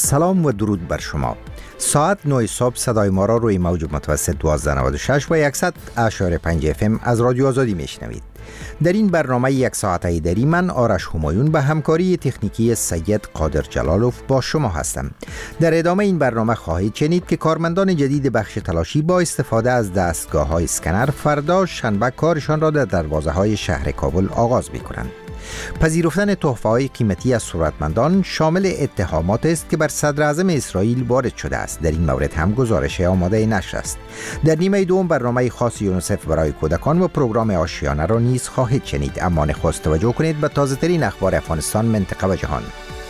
سلام و درود بر شما. ساعت 9 صبح صدای ما را روی موج متوسط 1296 و 100.5 FM از رادیو آزادی میشنوید. در این برنامه یک ساعته دری من آرش همایون به همکاری تکنیکی سید قادر جلالوف با شما هستم. در ادامه این برنامه خواهید شنید که کارمندان جدید بخش تلاشی با استفاده از دستگاه‌های اسکنر فردا شنبه کارشان را در دروازه‌های شهر کابل آغاز می‌کنند. پذیرفتن تحفه‌های قیمتی از ثروتمندان شامل اتهامات است که بر صدر اعظم اسرائیل وارد شده است. در این مورد هم گزارش آماده نشر است. در نیمه دوم برنامه خاص یونیسف برای کودکان و پروگرام آشیانه را نیز خواهید شنید. اما نخست توجه کنید به تازه‌ترین اخبار افغانستان، منطقه و جهان.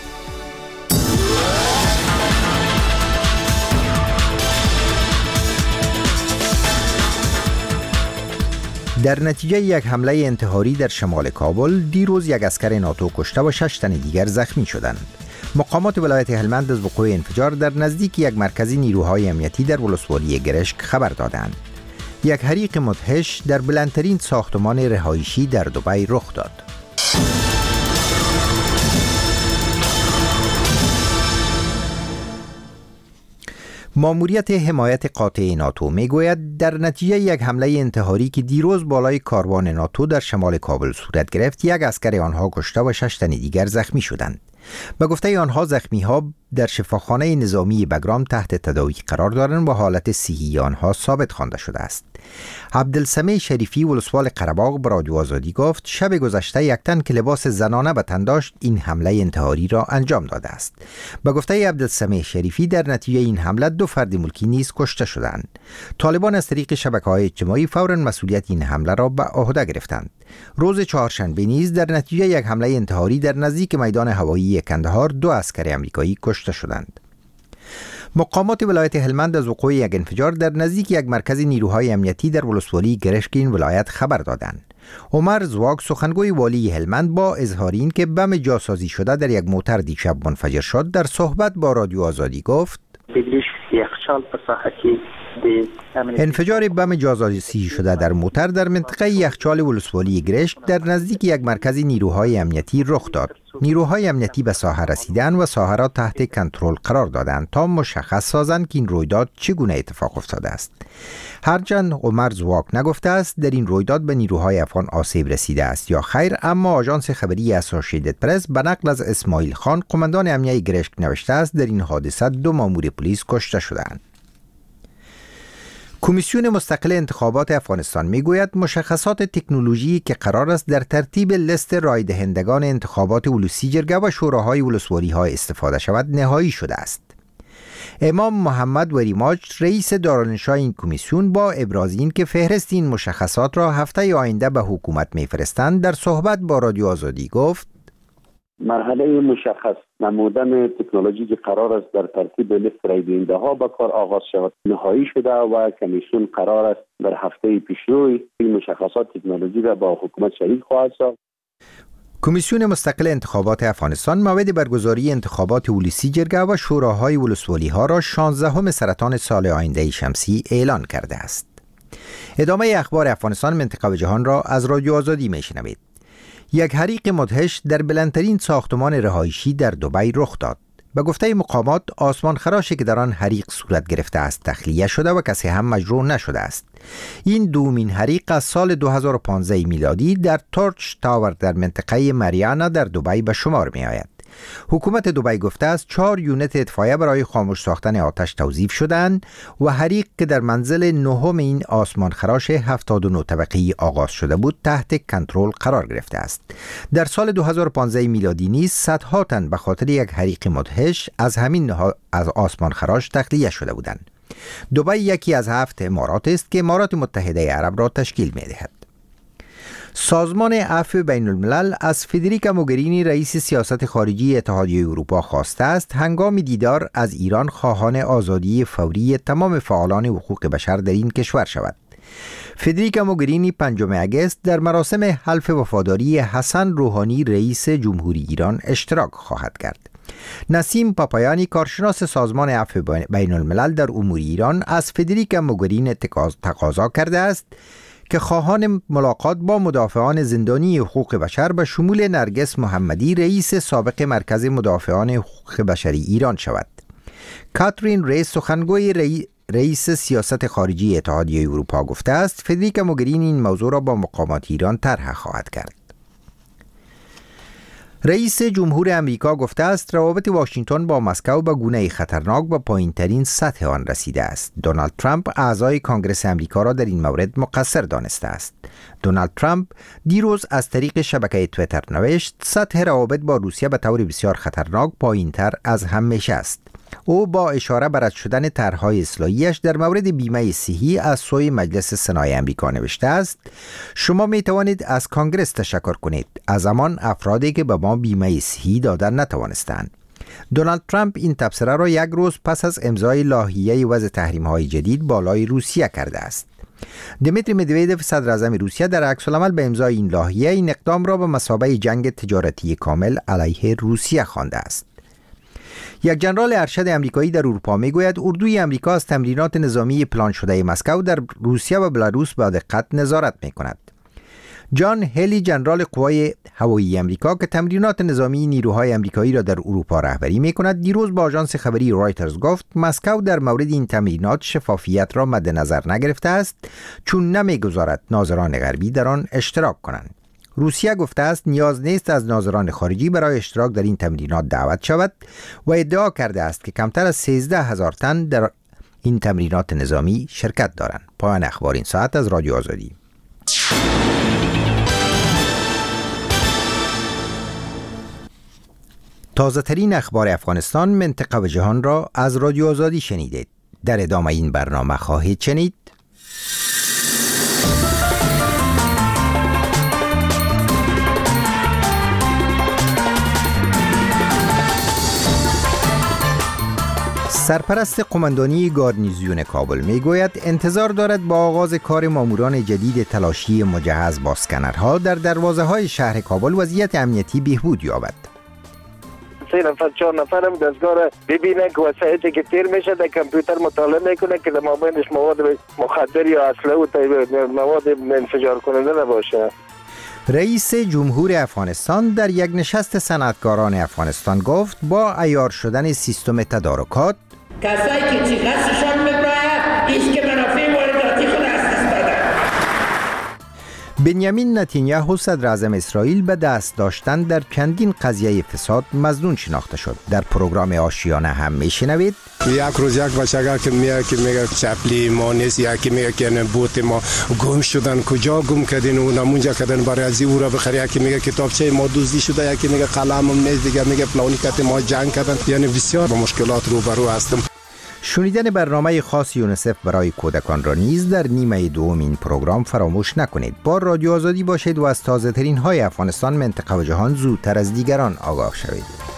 در نتیجه یک حمله انتحاری در شمال کابل دیروز یک عسکر ناتو کشته و 6 تن دیگر زخمی شدند. مقامات ولایت هلمند از وقوع انفجار در نزدیک یک مرکز نیروهای امنیتی در ولسوالی گرشک خبر دادند. یک حریق مدهش در بلندترین ساختمان رهایشی در دبی رخ داد. ماموریت حمایت قاطع ناتو میگوید در نتیجه یک حمله انتحاری که دیروز بالای کاروان ناتو در شمال کابل صورت گرفت، یک عسکر آنها کشته و 6 تن دیگر زخمی شدند. به گفته آنها زخمی‌ها در شفاخانه نظامی بگرام تحت تداوی قرار دارند و حالت صحی آنها ثابت خوانده شده است. عبدالسمیع شریفی ولسوال قره‌باغ به رادیو آزادی گفت شب گذشته یک تن که لباس زنانه به تن داشت این حمله انتحاری را انجام داده است. به گفته عبدالسمیع شریفی در نتیجه این حمله 2 فرد ملکی نیز کشته شدند. طالبان از طریق شبکه‌های اجتماعی فوراً مسئولیت این حمله را به عهده گرفتند. روز چهارشنبه نیز در نتیجه یک حمله انتحاری در نزدیک میدان هوایی کندهار 2 عسکر آمریکایی کشته شدند. مقامات ولایت هلمند از وقوع یک انفجار در نزدیک یک مرکز نیروهای امنیتی در ولسوالی گرشک این ولایت خبر دادند. عمر زواگ سخنگوی والی هلمند با اظهار این که بم جاسازی شده در یک موتر دیشب منفجر شد در صحبت با رادیو آزادی گفت انفجار بم جاسازی شده در موتر در منطقه یخچال ولسوالی گرشک در نزدیک یک مرکز نیروهای امنیتی رخ داد. نیروهای امنیتی به ساحه رسیدند و ساحه را تحت کنترل قرار دادند تا مشخص سازند که این رویداد چگونه اتفاق افتاده است. هرچند عمر زواگ نگفته است در این رویداد به نیروهای افغان آسیب رسیده است یا خیر، اما آژانس خبری اسوسییتد پرس به نقل از اسماعیل خان قماندان امنیه گرشک نوشته است در این حادثه 2 مامور پلیس کشته شدند. کمیسیون مستقل انتخابات افغانستان میگوید مشخصات تکنولوژی که قرار است در ترتیب لیست رای دهندگان انتخابات ولوسی جرگه و شوراهای ولسوالی ها استفاده شود نهایی شده است. امام محمد وریماج رئیس دارالانشا این کمیسیون با ابراز این که فهرست این مشخصات را هفته آینده به حکومت میفرستند در صحبت با رادیو آزادی گفت مرحله مشخص نمودن تکنولوژی که قرار است در ترتیب لیست رای دهنده ها به کار آغاز شود نهایی شده و کمیسیون قرار است در هفته پیشروی این مشخصات تکنولوژی را با حکومت شریک خواهد ساخت. کمیسیون مستقل انتخابات افغانستان موعد برگزاری انتخابات ولوسی جرگه و شوراهای ولسوالی ها را 16 سرطان سال آینده شمسی اعلان کرده است. ادامه اخبار افغانستان، منطقه و جهان را از رادیو آزادی میشنوید. یک حریق مدهش در بلندترین ساختمان رهایشی در دبی رخ داد. به گفته مقامات آسمان خراشی که در آن حریق صورت گرفته است تخلیه شده و کسی هم مجروح نشده است. این دومین حریق از سال 2015 میلادی در تورچ تاور در منطقه مریانا در دبی به شمار می آید. حکومت دبی گفته است 4 یونت اطفائیه برای خاموش ساختن آتش توظیف شدند و حریق که در منزل 9 این آسمان خراش 79 طبقه‌ای آغاز شده بود تحت کنترل قرار گرفته است. در سال 2015 میلادی نیز صدها تن به خاطر یک حریق مدهش از همین از آسمان خراش تخلیه شده بودند. دبی یکی از 7 امارات است که امارات متحده عرب را تشکیل می‌دهد. سازمان عفو بین الملل از فدریکا موگرینی رئیس سیاست خارجی اتحادیه اروپا خواسته است هنگام دیدار از ایران خواهان آزادی فوری تمام فعالان حقوق بشر در این کشور شود. فدریکا موگرینی 5 اگست در مراسم حلف وفاداری حسن روحانی رئیس جمهوری ایران اشتراک خواهد کرد. نسیم پاپایانی کارشناس سازمان عفو بین الملل در امور ایران از فدریکا موگرینی تقاضا کرده است که خواهان ملاقات با مدافعان زندانی حقوق بشر به شمول نرگس محمدی رئیس سابق مرکز مدافعان حقوق بشری ایران شود. کاترین ریس سخنگوی رئیس سیاست خارجی اتحادیه اروپا گفته است فدریکا موگرینی این موضوع را با مقامات ایران طرح خواهد کرد. رئیس جمهور امریکا گفته است روابط واشنگتن با مسکو به گونه‌ای خطرناک به پایین‌ترین سطح آن رسیده است. دونالد ترامپ اعضای کانگرس امریکا را در این مورد مقصر دانسته است. دونالد ترامپ دیروز از طریق شبکه توییتر نوشت سطح روابط با روسیه به طور بسیار خطرناک پایین‌تر از همیشه است. او با اشاره به رد شدن طرح‌های اصلاحیش در مورد بیمه صحی از سوی مجلس سنای امریکا نوشته است: شما می توانید از کانگرس تشکر کنید از همان افرادی که به ما بیمه صحی دادن نتوانستند. دونالد ترامپ این تبصره را یک روز پس از امضای لایحه وضع تحریم‌های جدید بالای روسیه کرده است. دمیتری مدویدف صدر اعظم روسیه در عکس العمل به امضای این لایحه این اقدام را به مثابه جنگ تجارتی کامل علیه روسیه خوانده است. یک جنرال ارشد امریکایی در اروپا میگوید اردوی امریکا از تمرینات نظامی پلان شده مسکو در روسیه و بلاروس با دقت نظارت میکند. جان هلی جنرال قوای هوایی امریکا که تمرینات نظامی نیروهای امریکایی را در اروپا رهبری میکند دیروز با آژانس خبری رایترز گفت مسکو در مورد این تمرینات شفافیت را مد نظر نگرفته است چون نمیگذارد ناظران غربی در آن اشتراک کنند. روسیه گفته است نیاز نیست از ناظران خارجی برای اشتراک در این تمرینات دعوت شود و ادعا کرده است که کمتر از 13,000 تن در این تمرینات نظامی شرکت دارند. پایان اخبار این ساعت از رادیو آزادی. تازه ترین اخبار افغانستان، منطقه و جهان را از رادیو آزادی شنیدید. در ادامه این برنامه خواهید شنید: سرپرست قماندانی گارنیزیون کابل میگوید انتظار دارد با آغاز کار ماموران جدید تلاشی مجهز با اسکنرها در دروازه های شهر کابل وضعیت امنیتی بهبود یابد. 3-4 نفرم دستگاه را ببینه که وسایلی که تیر میشه در کامپیوتر مطالعه میکنه که در مابینش مواد مخدر یا اسلحه و مواد انفجار کننده نباشه. رئیس جمهور افغانستان در یک نشست صنعتکاران افغانستان گفت با عیار شدن سیستم تدارکات کسایی که چی دستشان میبراید ایش که منافع وارداتی خود دست دادن. بنیامین نتانیاهو صدر اعظم اسرائیل به دست داشتن در چندین قضیه فساد مظنون شناخته شد. در پروگرام آشیانه هم میشنوید یک روز یک بچه که میگه چپلی ما نیست، یکی میگه که بوت ما گم شدن، کجا گم کردین و نمونجا کردن برای ازی او را بخری، یکی میگه کتابچه ما دزدی شده، یکی میگه قلمم نیست، دیگه میگه فلانی کت ما جنگ کردن. یعنی بسیار با مشکلات روبرو هستم. شنیدن برنامه خاص یونیسف برای کودکان را نیز در نیمه دوم این پروگرام فراموش نکنید. با رادیو آزادی باشید و از تازه ترین های افغانستان، منطقه و جهان زودتر از دیگران آگاه شوید.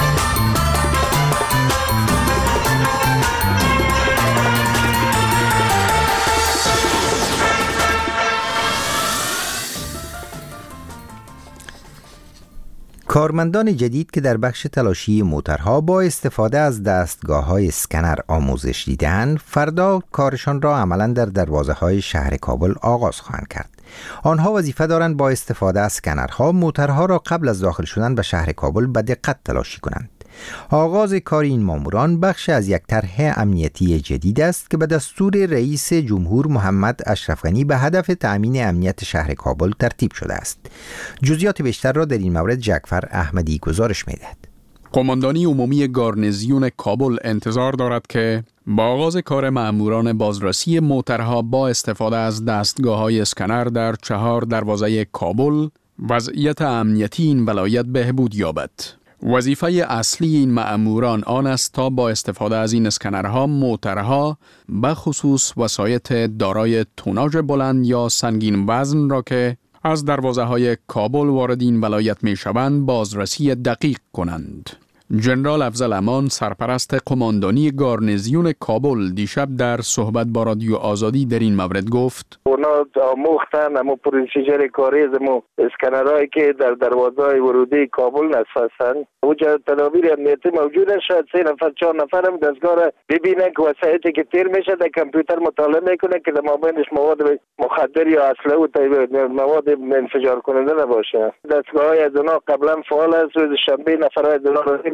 کارمندان جدید که در بخش تلاشی موترها با استفاده از دستگاه‌های اسکنر آموزش دیدند، فردا کارشان را عملاً در دروازه‌های شهر کابل آغاز خواهند کرد. آنها وظیفه دارند با استفاده از اسکنرها موترها را قبل از داخل شدن به شهر کابل به دقت تلاشی کنند. آغاز کار این ماموران بخش از یک طرح امنیتی جدید است که به دستور رئیس جمهور محمد اشرف غنی به هدف تأمین امنیت شهر کابل ترتیب شده است. جزئیات بیشتر را در این مورد جعفر احمدی گزارش می‌دهد. قماندانی عمومی گارنیزیون کابل انتظار دارد که با آغاز کار مأموران بازرسی موترها با استفاده از دستگاه‌های اسکنر در 4 دروازه کابل، وضعیت امنیتی این ولایت بهبود یابد. وظیفه اصلی این مأموران آن است تا با استفاده از این اسکنرها موترها به خصوص وسایط دارای توناژ بلند یا سنگین وزن را که از دروازه‌های کابل وارد این ولایت می‌شوند بازرسی دقیق کنند. جنرال افضل امان سرپرست قماندانی گارنیزیون کابل دیشب در صحبت با رادیو آزادی در این مورد گفت: اونا آموختن اما پروسیجر کاری از اسکنرهایی که در دروازه‌های ورودی کابل نصب هستند اوجا تدابیر امنیتی موجود است. شاید 3-4 نفرم دستگاه را ببینه که وسایلی که تیر میشه در کامپیوتر مطالعه میکنه که در مابینش مواد مخدر یا اسلحه و مواد انفجار کننده نباشه. دستگاه‌های از اونا قبلا فعال است. روز شنبه نفرای از اونا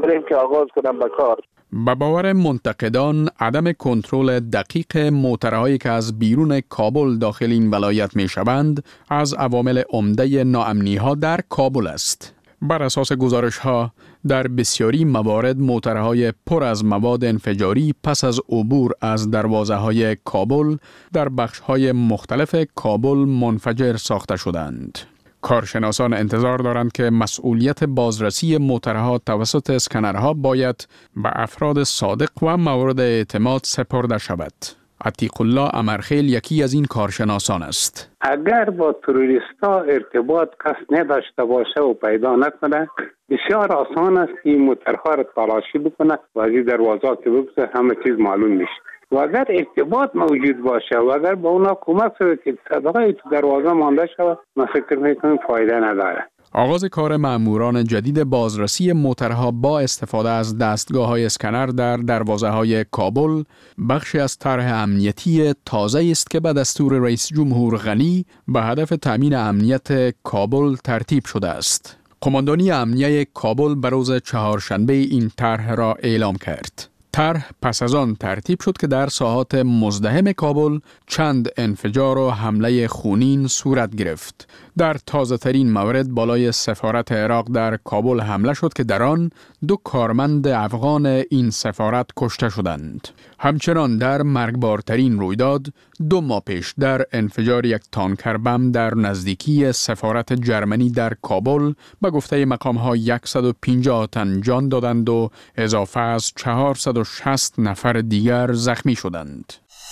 بریم که آغاز کنم به کار. به باور منتقدان عدم کنترل دقیق موترهایی که از بیرون کابل داخل این ولایت می شوند از عوامل عمده ناامنی ها در کابل است. بر اساس گزارش ها در بسیاری موارد موترهای پر از مواد انفجاری پس از عبور از دروازه های کابل در بخش های مختلف کابل منفجر ساخته شدند. کارشناسان انتظار دارند که مسئولیت بازرسی موترها توسط اسکنرها باید به افراد صادق و مورد اعتماد سپرده شود. عتیق الله امرخیل یکی از این کارشناسان است. اگر با تروریستا ارتباط کس نداشته باشه و پیدا نکنه، بسیار آسان است که این موترها را تلاشی بکنه و از این دروازه که بگذاره همه چیز معلوم میشه. و اگر ارتباط موجود باشه و اگر با اونا کمک شده که صدقه تو دروازه مانده شود، من فکر میکنم فایده نداره. آغاز کار مأموران جدید بازرسی موترها با استفاده از دستگاه‌های اسکنر در دروازه‌های کابل بخشی از طرح امنیتی تازه است که به دستور رئیس جمهور غنی به هدف تأمین امنیت کابل ترتیب شده است. قماندانی امنیه کابل به روز چهارشنبه این طرح را اعلام کرد. طرح پس از آن ترتیب شد که در ساحات مزدحم کابل چند انفجار و حمله خونین صورت گرفت. در تازه ترین مورد بالای سفارت عراق در کابل حمله شد که در آن 2 کارمند افغان این سفارت کشته شدند. همچنان در مرگبارترین رویداد 2 ماه پیش در انفجار یک تانکر بم در نزدیکی سفارت جرمنی در کابل به گفته مقام‌ها 150 تن جان دادند و اضافه از 460 نفر دیگر زخمی شدند.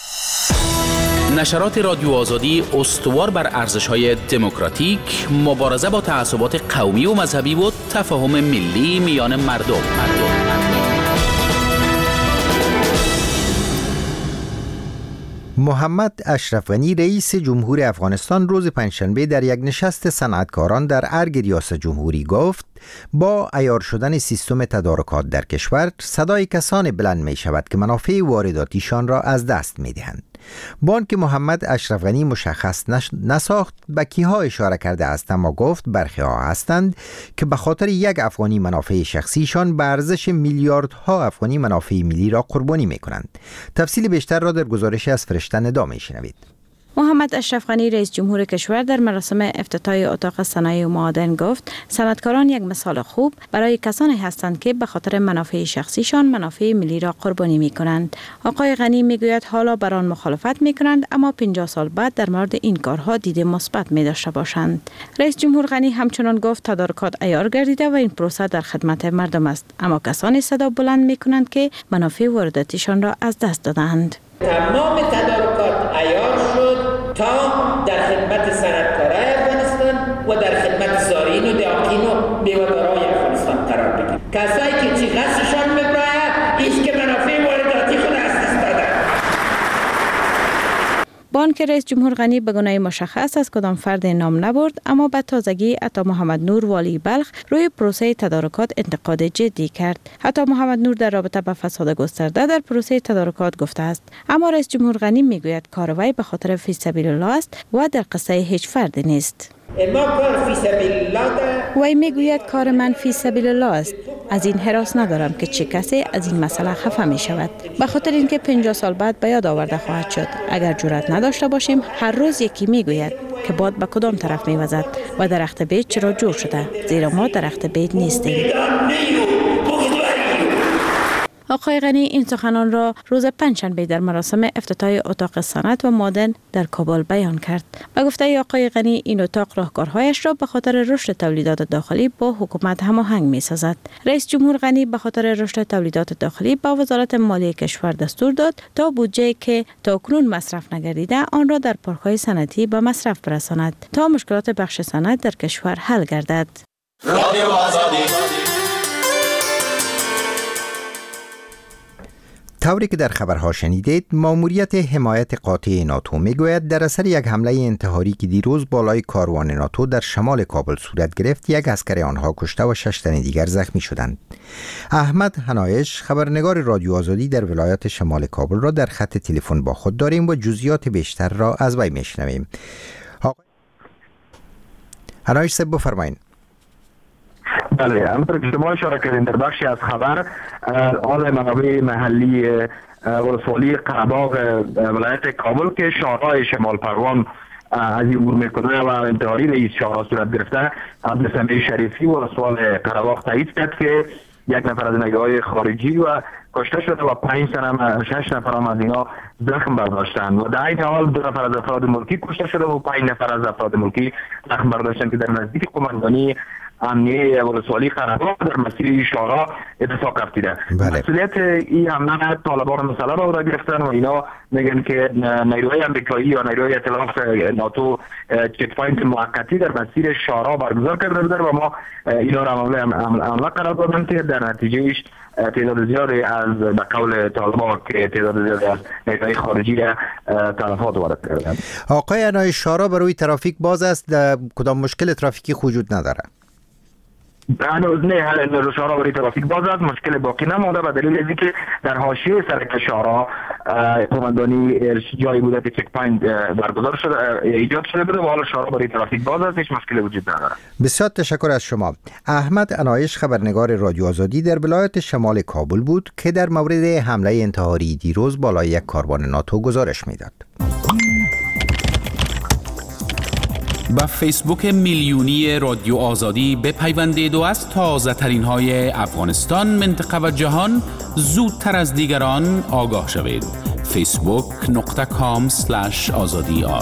نشرات رادیو آزادی استوار بر ارزش‌های دموکراتیک، مبارزه با تعصبات قومی و مذهبی و تفاهم ملی میان مردم. محمد اشرف غنی رئیس جمهور افغانستان روز پنجشنبه در یک نشست صنعتکاران در ارگ ریاست جمهوری گفت با عیار شدن سیستم تدارکات در کشور صدای کسانی بلند می شود که منافع وارداتیشان را از دست می دهند. بانک محمد اشرف غنی مشخص نساخت به کیها اشاره کرده است، اما گفت برخی ها هستند که به خاطر یک افغانی منافع شخصیشان به ارزش میلیاردها افغانی منافع ملی را قربانی می کنند. تفصیل بیشتر را در گزارش از فرشته ندا می شنوید. محمد اشرف غنی رئیس جمهور کشور در مراسم افتتاح اتاق صنایع و معادن گفت صنعتکاران یک مثال خوب برای کسانی هستند که به خاطر منافع شخصیشان منافع ملی را قربانی می کنند. آقای غنی می گوید حالا بر آن مخالفت می کنند، اما 50 سال بعد در مورد این کارها دید مثبت می داشته باشند. رئیس جمهور غنی همچنان گفت تدارکات عیار گردیده و این پروسه در خدمت مردم است، اما کسانی صدا بلند می کنند که منافع وارداتیشان را از دست دادند. تمام تدارکات عیار شد تا در خدمت صنعتکارای افغانستان و در خدمت زارعین و دهقین و میوه‌دارای افغانستان قرار بگیرد. کسایی که چی قصدشان می‌باید ایست که منافع وارداتی خود از دست دادن. بانک رئیس جمهور غنی به گونه مشخص از کدام فرد نام نبرد، اما به تازگی عطا محمد نور والی بلخ روی پروسه تدارکات انتقاد جدی کرد. عطا محمد نور در رابطه با فساد گسترده در پروسه تدارکات گفته است، اما رئیس جمهور غنی میگوید کارروایی به خاطر فی سبیل الله است و در قصه هیچ فردی نیست. وی میگوید کار من فی سبیل الله است. از این هراس ندارم که چه کسی از این مسئله خفه می شود، به خاطر اینکه 50 سال بعد به یاد آورده خواهد شد. اگر جرأت نداشته باشیم هر روز یکی میگوید که باد به کدام طرف میوزد و درخت بید چرا جور شده، زیرا ما درخت بید نیستیم. آقای غنی این سخنان را روز پنجشنبه در مراسم افتتاح اتاق صنعت و معادن در کابل بیان کرد. به گفته آقای غنی این اتاق راهکارهایش را به خاطر رشد تولیدات داخلی با حکومت هماهنگ می‌سازد. رئیس جمهور غنی به خاطر رشد تولیدات داخلی با وزارت مالیه کشور دستور داد تا بودجه که تاکنون مصرف نگردیده آن را در پارک‌های صنعتی به مصرف برساند تا مشکلات بخش صنعت در کشور حل گردد. طوری که در خبرها شنیدید، ماموریت حمایت قاطع ناتو میگوید در اثر یک حمله انتحاری که دیروز بالای کاروان ناتو در شمال کابل صورت گرفت، یک عسکر آنها کشته و 6 تن دیگر زخمی شدند. احمد حنایش، خبرنگار رادیو آزادی در ولایت شمال کابل را در خط تلفن با خود داریم و جزئیات بیشتر را از وی میشنویم. حنایش صاحب بفرمایید. بله، همونطور که شما اشاره کردین در بخشی از خبر، حال منابع محلی ولسوالی قره‌باغ ولایت کابل که شاهراه شمال پروان از این عبور میکنه و انتحاری رئیس شاهراه صورت گرفته، عبدالسمیع شریفی ولسوال قره‌باغ تایید کرد که یک نفر از نگه‌های خارجی و کشته شده و 6 نفر هم از اینا زخم برداشتند و در این حال 2 نفر از افراد ملکی کشته شده و 5 نفر از افراد ملکی زخم برداشتند که در نزدیک قماندانی امنیه ولسوالی قره‌باغ در مسیر شاهراه اتفاق افتیده. مسئولیت این حمله طالبان مسلح را عهده گرفتن و اینا میگن که نیروهای آمریکایی یا نیروهای ائتلاف ناتو چک پوینت موقتی در مسیر شاهراه برگزار کرده بودند و ما اینا را حمله قرار دادند که در نتیجهش تعداد زیادی از به قول طالبان که تعداد زیادی از نیروهای خارجی را تلفات وارد کردند. آقای عنایت، شاهراه برای ترافیک باز است، کدام مشکل ترافیکی وجود نداره؟ هنوز نه، شاهراه برای ترافیک باز است، مشکل باقی نمانده به دلیل اینکه در حاشیه سرک شاهراه قماندانی جایی بوده که چک پوینت برگزار شده ایجاد شده بوده و حالا شاهراه برای ترافیک باز است، هیچ مشکلی وجود نداره. بسیار تشکر از شما. احمد عنایت، خبرنگار رادیو آزادی در ولایت شمال کابل بود که در مورد حمله انتحاری دیروز بالای یک کاروان ناتو گزارش میداد. با فیسبوک میلیونی رادیو آزادی بپیوندید و از تازه ترین های افغانستان، منطقه و جهان زودتر از دیگران آگاه شوید. facebook.com/azadi.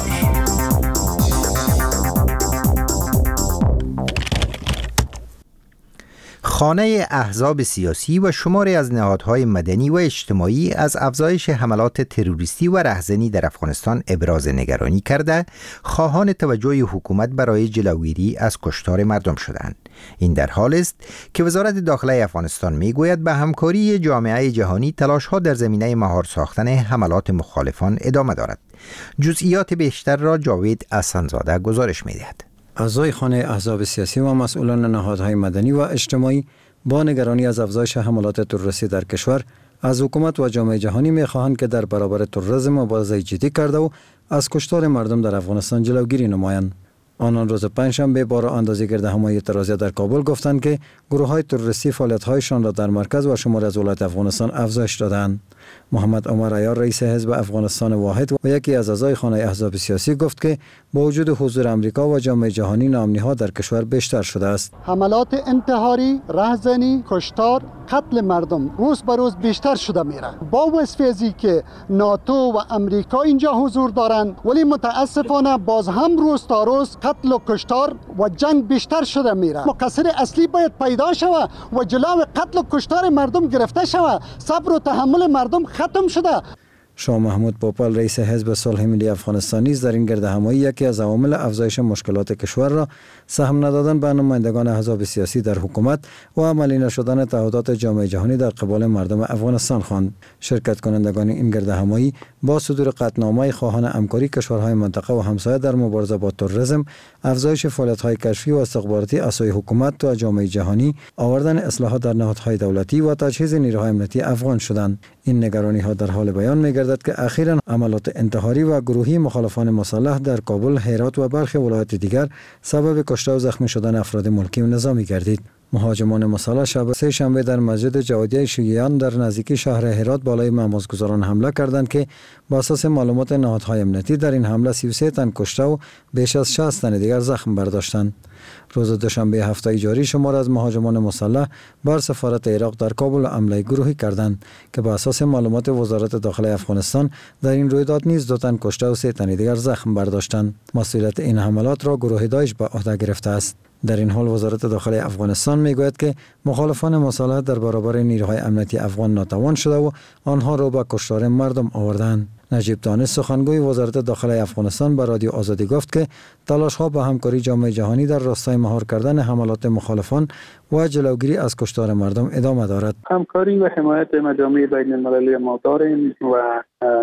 خانه احزاب سیاسی و شماری از نهادهای مدنی و اجتماعی از افزایش حملات تروریستی و رهزنی در افغانستان ابراز نگرانی کرده، خواهان توجه حکومت برای جلوگیری از کشتار مردم شدند. این در حال است که وزارت داخله افغانستان میگوید به همکاری جامعه جهانی تلاش‌ها در زمینه مهار ساختن حملات مخالفان ادامه دارد. جزئیات بیشتر را جاوید احسن‌زاده گزارش می‌دهد. اعضای خانه احزاب سیاسی و مسئولان نهادهای مدنی و اجتماعی با نگرانی از افزایش حملات تروریستی در کشور از حکومت و جامعه جهانی می‌خواهند که در برابر تروریسم مبارزه جدی کرده و از کشتار مردم در افغانستان جلوگیری نمایند. آنان روز پنجشنبه بار اندازه گردهمایی اعتراضی در کابل گفتند که گروه‌های تروریستی فعالیت‌هایشان را در مرکز و شمال از ولایت افغانستان افزایش دادند. محمد عمر عیار، رئیس حزب افغانستان واحد و یکی از اعضای خانه احزاب سیاسی، گفت که با وجود حضور امریکا و جامعه جهانی ناامنی‌ها در کشور بیشتر شده است. حملات انتحاری، رهزنی، کشتار، قتل مردم روز به روز بیشتر شده میره. با وصف ازی که ناتو و امریکا اینجا حضور دارند، ولی متاسفانه باز هم روز تا روز قتل و کشتار و جنگ بیشتر شده میره. مقصر اصلی باید پیدا شود و جلوی قتل و کشتار مردم گرفته شود. صبر و تحمل مردم ختم شده. شاه محمود پوپل، رئیس حزب صلح ملی افغانستان، نیز در این گردهمایی یکی از عوامل افزایش مشکلات کشور را سهم ندادن به نمایندگان احزاب سیاسی در حکومت و عملی نشدن تعهدات جامعه جهانی در قبال مردم افغانستان خواند. شرکت کنندگان این گردهمایی با صدور قطعنامه خواهان همکاری کشورهای منطقه و همسایه در مبارزه با تروریسم، افزایش فعالیت‌های کشفی و استخباراتی از سوی حکومت و جامعه جهانی، آوردن اصلاحات در نهادهای دولتی و تجهیز نیروهای امنیتی افغان شدند. این نگرانی‌ها در حال بیان می‌گردد که اخیراً عملات انتحاری و گروهی مخالفان مسلح در کابل، هرات و برخی ولایات دیگر سبب کشته و زخمی شدن افراد ملکی و نظامی گردید. مهاجمان مسلح شب سه شنبه در مسجد جوادیه شیعیان در نزدیکی شهر هرات بالای نمازگزاران حمله کردند که با اساس معلومات نهادهای امنیتی در این حمله 33 تن کشته و بیش از 60 تن دیگر زخم برداشتند. روز دوشنبه هفته جاری شمار از مهاجمان مسلح بر سفارت عراق در کابل حمله گروهی کردند که با اساس معلومات وزارت داخله افغانستان در این رویداد نیز 2 تن کشته و 3 تن دیگر زخم برداشتند. مسئولیت این حملات را گروه داعش به عهده گرفته است. در این حال وزارت داخله افغانستان میگوید که مخالفان مسلح در برابر نیروهای امنیتی افغان ناتوان شده و آنها را به کشتار مردم آوردند. نجیب دانش، سخنگوی وزارت داخله افغانستان، به رادیو آزادی گفت که تلاش‌ها به همکاری جامعه جهانی در راستای مهار کردن حملات مخالفان و جلوگیری از کشتار مردم ادامه دارد. همکاری و حمایت مجامع بین المللی ما داریم و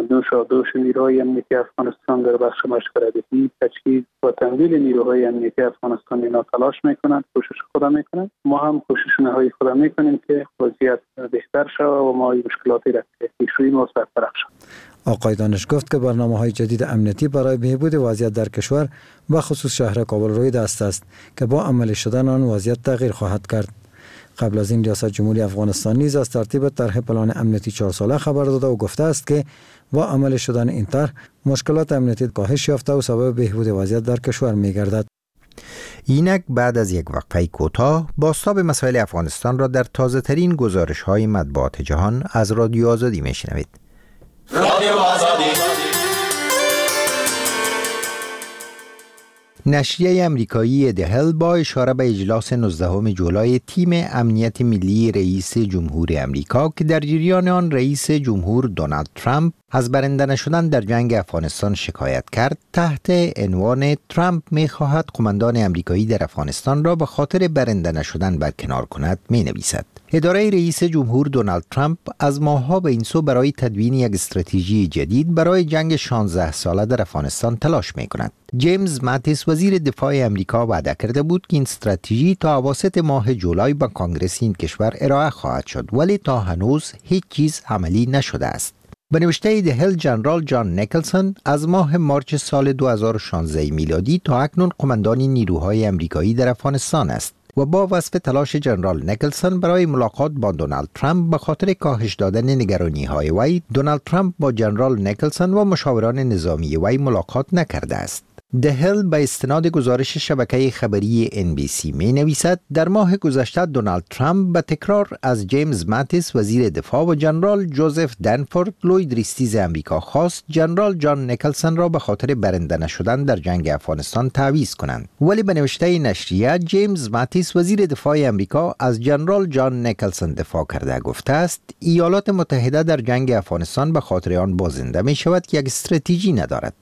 دوش نیروهای امنیتی افغانستان در بخش مشورتی، تجهیز و تمویل نیروهای امنیتی افغانستان اینا تلاش میکنند، کوشش خود میکنند. ما هم کوشش‌های خود میکنیم که وضعیت بهتر شود و ما مشکلاتی را که پیش‌روی ما برطرف شود. آقای دانش گفت که برنامه‌های جدید امنیتی برای بهبود وضعیت در کشور و خصوص شهر کابل روی دست است که با عملی شدن آن وضعیت تغییر خواهد کرد. قبل از این ریاست جمهوری افغانستان نیز از ترتیب طرح پلان امنیتی 4 ساله خبر داده و گفته است که با عمل شدن این طرح مشکلات امنیتی کاهش یافته و سبب بهبود وضعیت در کشور می‌گردد. اینک بعد از یک وقفه کوتاه بازتاب مسائل افغانستان را در تازه ترین گزارش های مطبوعات جهان از رادیو آزادی میشنوید. رادیو آزادی. نشریه امریکایی دهل با اشاره به اجلاس 19 جولای تیم امنیت ملی رئیس جمهور امریکا که در جریان آن رئیس جمهور دونالد ترامپ از برنده نشدن در جنگ افغانستان شکایت کرد، تحت عنوان ترامپ می‌خواهد قماندان امریکایی در افغانستان را به خاطر برنده نشدن برکنار کند می‌نویسد. اداره رئیس جمهور دونالد ترامپ از ماه‌ها به این سو برای تدوین یک استراتژی جدید برای جنگ 16 ساله در افغانستان تلاش می‌کند. جیمز ماتیس وزیر دفاع امریکا وعده کرده بود که این استراتژی تا اواسط ماه جولای به کانگرس این کشور ارائه خواهد شد، ولی تا هنوز هیچ چیز عملی نشده است. به نوشته دهل، جنرال جان نیکلسون از ماه مارچ سال 2016 میلادی تا اکنون قماندان نیروهای امریکایی در افغانستان است و با وصف تلاش جنرال نیکلسون برای ملاقات با دونالد ترامپ به خاطر کاهش دادن نگرانی‌های وی، دونالد ترامپ با جنرال نیکلسون و مشاوران نظامی وی ملاقات نکرده است. دهل به استناد گزارش شبکه خبری NBC می نویسد در ماه گذشته دونالد ترامپ به تکرار از جیمز ماتیس وزیر دفاع و جنرال جوزف دنفورد لوید ریستیز امریکا خواست جنرال جان نیکلسون را به خاطر برنده نشدن در جنگ افغانستان تعویض کنند، ولی به نوشته نشریه جیمز ماتیس وزیر دفاع امریکا از جنرال جان نیکلسون دفاع کرده گفته است ایالات متحده در جنگ افغانستان به خاطر آن بازنده می شود که یک استراتژی ندارد.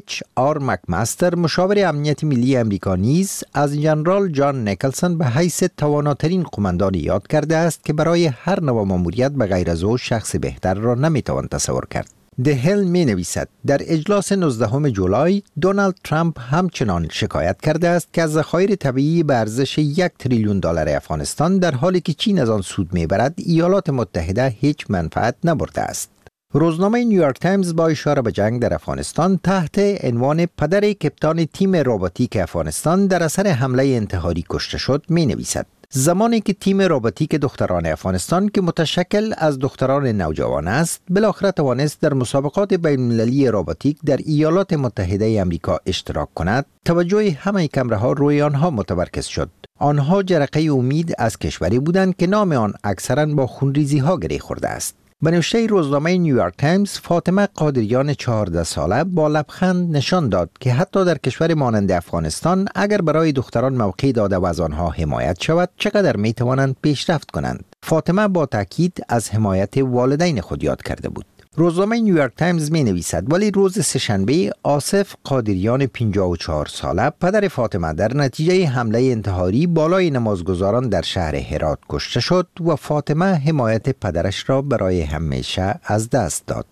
HR مکمستر مشاور امنیت ملی امریکا نیز از جنرال جان نیکلسون به حیث تواناترین قماندان یاد کرده است که برای هر نوع ماموریت به غیر از او شخص بهتر را نمیتوان تصور کرد. دهل می نویسد در اجلاس 19 جولای دونالد ترامپ همچنان شکایت کرده است که از ذخایر طبیعی به ارزش $1 تریلیون افغانستان در حالی که چین از آن سود میبرد ایالات متحده هیچ منفعت نبرده است. روزنامه نیویورک تایمز با اشاره به جنگ در افغانستان تحت عنوان پدر کپتان تیم روباتیک افغانستان در اثر حمله انتحاری کشته شد می نویسد زمانی که تیم روباتیک دختران افغانستان که متشکل از دختران نوجوان است بالاخره توانست در مسابقات بین‌المللی روباتیک در ایالات متحده آمریکا اشتراک کند، توجه همه کامراها روی آنها متمرکز شد. آنها جرقه امید از کشوری بودند که نام آن اکثرا با خونریزی ها گره خورده است. به نوشته روزنامه نیویورک تایمز، فاطمه قادریان 14 ساله با لبخند نشان داد که حتی در کشور مانند افغانستان اگر برای دختران موقع داده و از آنها حمایت شود چقدر می توانند پیشرفت کنند. فاطمه با تاکید از حمایت والدین خود یاد کرده بود. روزنامه نیویورک تایمز می نویسد ولی روز سه‌شنبه آصف قادریان 54 ساله پدر فاطمه در نتیجه حمله انتحاری بالای نمازگزاران در شهر هرات کشته شد و فاطمه حمایت پدرش را برای همیشه از دست داد.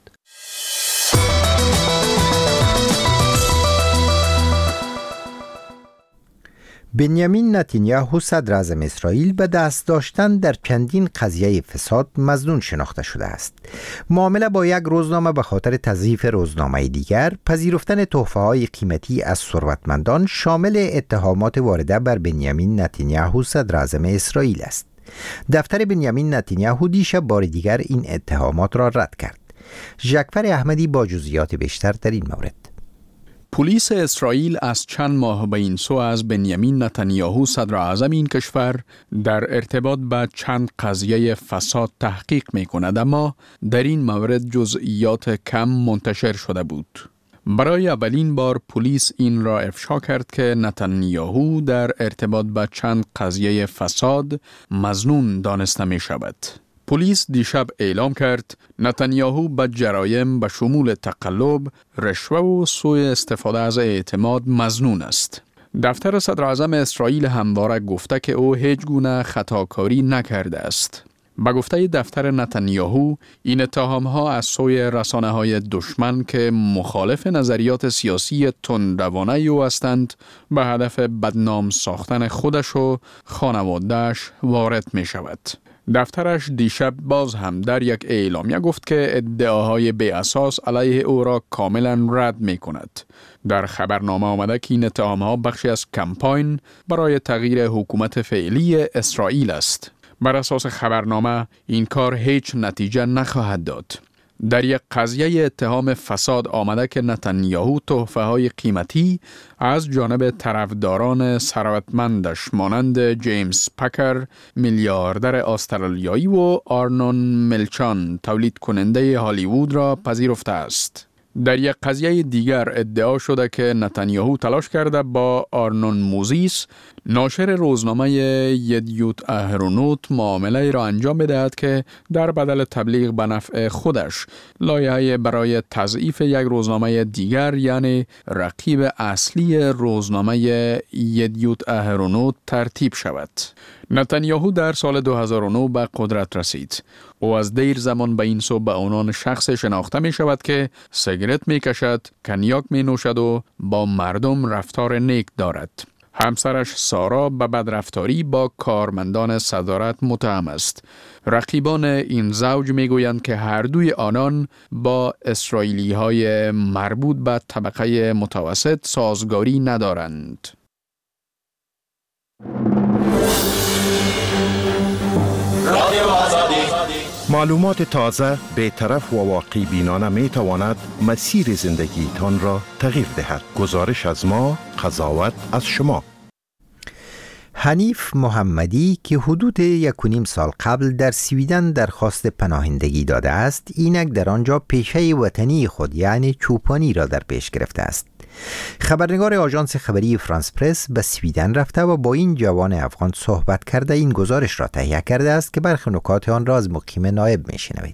بنیامین نتانیاهو صدر اعظم اسرائیل به دست داشتن در چندین قضیه فساد مظنون شناخته شده است. معامله با یک روزنامه به خاطر تضعیف روزنامه دیگر، پذیرفتن تحفه‌های قیمتی از ثروتمندان شامل اتهامات وارده بر بنیامین نتانیاهو صدر اعظم اسرائیل است. دفتر بنیامین نتانیاهو دیشب بار دیگر این اتهامات را رد کرد. ژکفر احمدی با جزئیات بیشتر در این مورد. پلیس اسرائیل از چند ماه به این سو از بنیامین نتانیاهو صدر اعظم این کشور در ارتباط به چند قضیه فساد تحقیق می کند، اما در این مورد جزئیات کم منتشر شده بود. برای اولین بار پلیس این را افشا کرد که نتانیاهو در ارتباط به چند قضیه فساد مظنون دانسته می شود. پلیس دیشب اعلام کرد نتانیاهو به جرایم به شمول تقلب، رشوه و سوء استفاده از اعتماد مظنون است. دفتر صدر اعظم اسرائیل همواره گفته که او هیچ گونه خطاکاری نکرده است. به گفته دفتر نتانیاهو، این اتهام‌ها از سوی رسانه‌های دشمن که مخالف نظریات سیاسی تندروانه او هستند به هدف بدنام ساختن خودش و خانواده‌اش وارد می شود. دفترش دیشب باز هم در یک اعلامیه گفت که ادعاهای بی اساس علیه او را کاملا رد می کند. در خبرنامه آمده که این اتهام‌ها بخشی از کمپاین برای تغییر حکومت فعلی اسرائیل است. بر اساس خبرنامه این کار هیچ نتیجه نخواهد داد. در یک قضیه اتهام فساد آمده که نتانیاهو تحفه‌های قیمتی از جانب طرفداران ثروتمندش مانند جیمز پکر، میلیاردر استرالیایی و آرنون ملچان، تولید کننده هالیوود را پذیرفته است. در یک قضیه دیگر ادعا شده که نتانیاهو تلاش کرده با آرنون موزیس، ناشر روزنامه یدیوت اهرونوت، معامله را انجام بدهد که در بدل تبلیغ به نفع خودش لایحه برای تضعیف یک روزنامه دیگر یعنی رقیب اصلی روزنامه یدیوت اهرونوت ترتیب شود. نتانیاهو در سال 2009 به قدرت رسید. او از دیر زمان به این سو به عنوان شخص شناخته می شود که سیگارت می کشد، کنیاک می نوشد و با مردم رفتار نیک دارد. همسرش سارا به بدرفتاری با کارمندان صدارت متهم است. رقیبان این زوج می گویند که هر دوی آنان با اسرائیلی های مربوط به طبقه متوسط سازگاری ندارند. معلومات تازه، بی‌طرف و واقعی بینانه می تواند مسیر زندگی تان را تغییر دهد. گزارش از ما، قضاوت از شما. حنیف محمدی که حدود 1.5 سال قبل در سویدن درخواست پناهندگی داده است، اینک در آنجا پیشه وطنی خود یعنی چوپانی را در پیش گرفته است. خبرنگار آژانس خبری فرانس پرس به سویدن رفته و با این جوان افغان صحبت کرده این گزارش را تهیه کرده است که برخی نکات آن را از مقیم نایب میشنوید.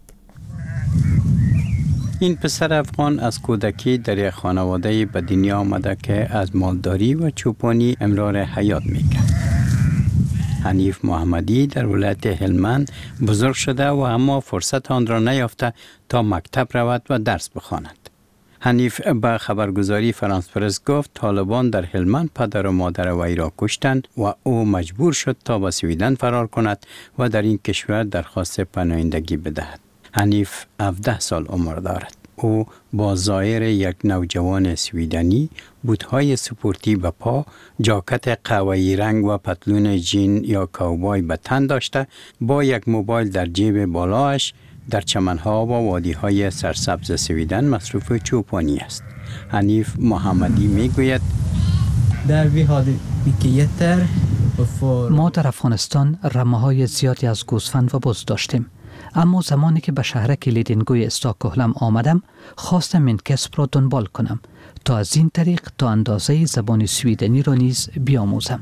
این پسر افغان از کودکی در یک خانواده به دنیا آمده که از مالداری و چوپانی امرار حیات میکرد. حنیف محمدی در ولایت هلمند بزرگ شده و اما فرصت آن را نیافته تا مکتب رود و درس بخواند. حنیف به خبرگزاری فرانس پرس گفت طالبان در هلمند پدر و مادر وی را کشتند و او مجبور شد تا به سویدن فرار کند و در این کشور درخواست پناهندگی بدهد. حنیف 17 سال عمر دارد. او با ظاهر یک نوجوان سویدنی، بوت‌های سپورتی به پا، جاکت قهوه‌ای رنگ و پتلون جین یا کاوبای به تن داشته، با یک موبایل در جیب بالایش در چمنها و وادی‌های سرسبز سویدن مصروف چوپانی است. حنیف محمدی میگوید ما در افغانستان رمه‌های زیادی از گوسفند و بز داشتیم، اما زمانی که به شهرک لیدنگوی استاکهلم آمدم خواستم این کسب را دنبال کنم تا از این طریق تا اندازه زبان سویدنی را نیز بیاموزم.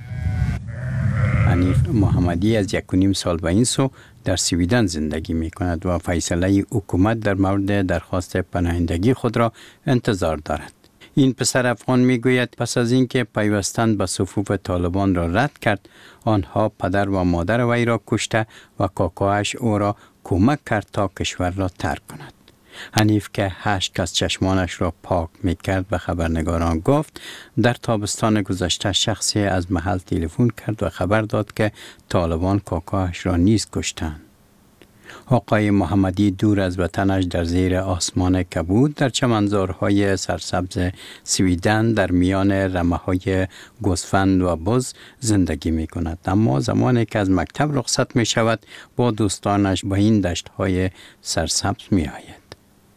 حنیف محمدی از 1.5 سال به این سو در سویدن زندگی می کند و فیصله حکومت در مورد درخواست پناهندگی خود را انتظار دارد. این پسر افغان می گوید پس از اینکه پیوستن به صفوف طالبان را رد کرد، آنها پدر و مادر وی را کشته و کاکایش او را کمک کرد تا کشور را ترک کند. حنیف که 8 کس چشمانش را پاک می کرد به خبرنگاران گفت در تابستان گذشته شخصی از محل تلفن کرد و خبر داد که طالبان کاکایش را نیز کشتند. آقای محمدی دور از وطنش در زیر آسمان کبود در چمنزارهای سرسبز سویدن در میان رمه‌های گوسفند و بز زندگی می کند، اما زمانی که از مکتب رخصت می شود با دوستانش به این دشت‌های سرسبز می آید.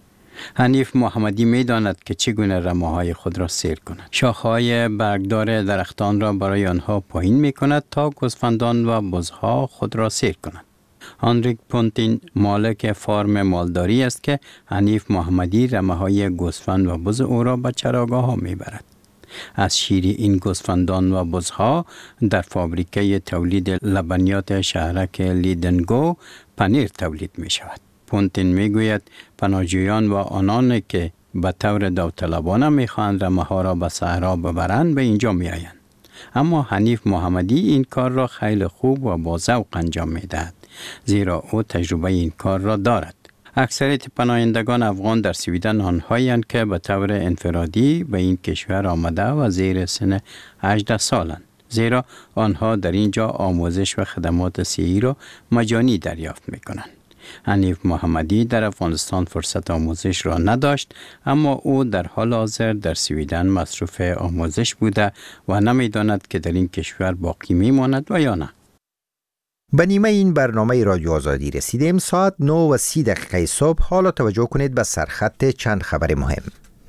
حنیف محمدی می داند که چگونه رمه‌های خود را سیر کند. شاخه‌های برگدار درختان را برای آنها پایین می کند تا گوسفندان و بزها خود را سیر کنند. هانریک پونتین مالک فارم مالداری است که حنیف محمدی رمه‌های گوسفند و بز او را به چراگاه‌ها می‌برد. از شیر این گوسفندان و بزها در فابریکه تولید لبنیات شهرک لیدنگو پنیر تولید می‌شود. پونتین می‌گوید پناهجویان و آنان که به طور داوطلبانه می‌خواهند رمه‌ها را به صحرا ببرند به اینجا می‌آیند. اما حنیف محمدی این کار را خیلی خوب و با ذوق انجام می‌دهد، زیرا او تجربه این کار را دارد. اکثریت پناهندگان افغان در سویدن آنهایند که به طور انفرادی به این کشور آمده و زیر سن 18 سالند، زیرا آنها در اینجا آموزش و خدمات صحی را مجانی دریافت می‌کنند. حنیف محمدی در افغانستان فرصت آموزش را نداشت، اما او در حال حاضر در سویدن مصروف آموزش بوده و نمی‌داند که در این کشور باقی می‌ماند و یا نه. به نیمه این برنامه رادیو آزادی رسیدیم. ساعت 9:30 صبح. حالا توجه کنید به سرخط چند خبر مهم.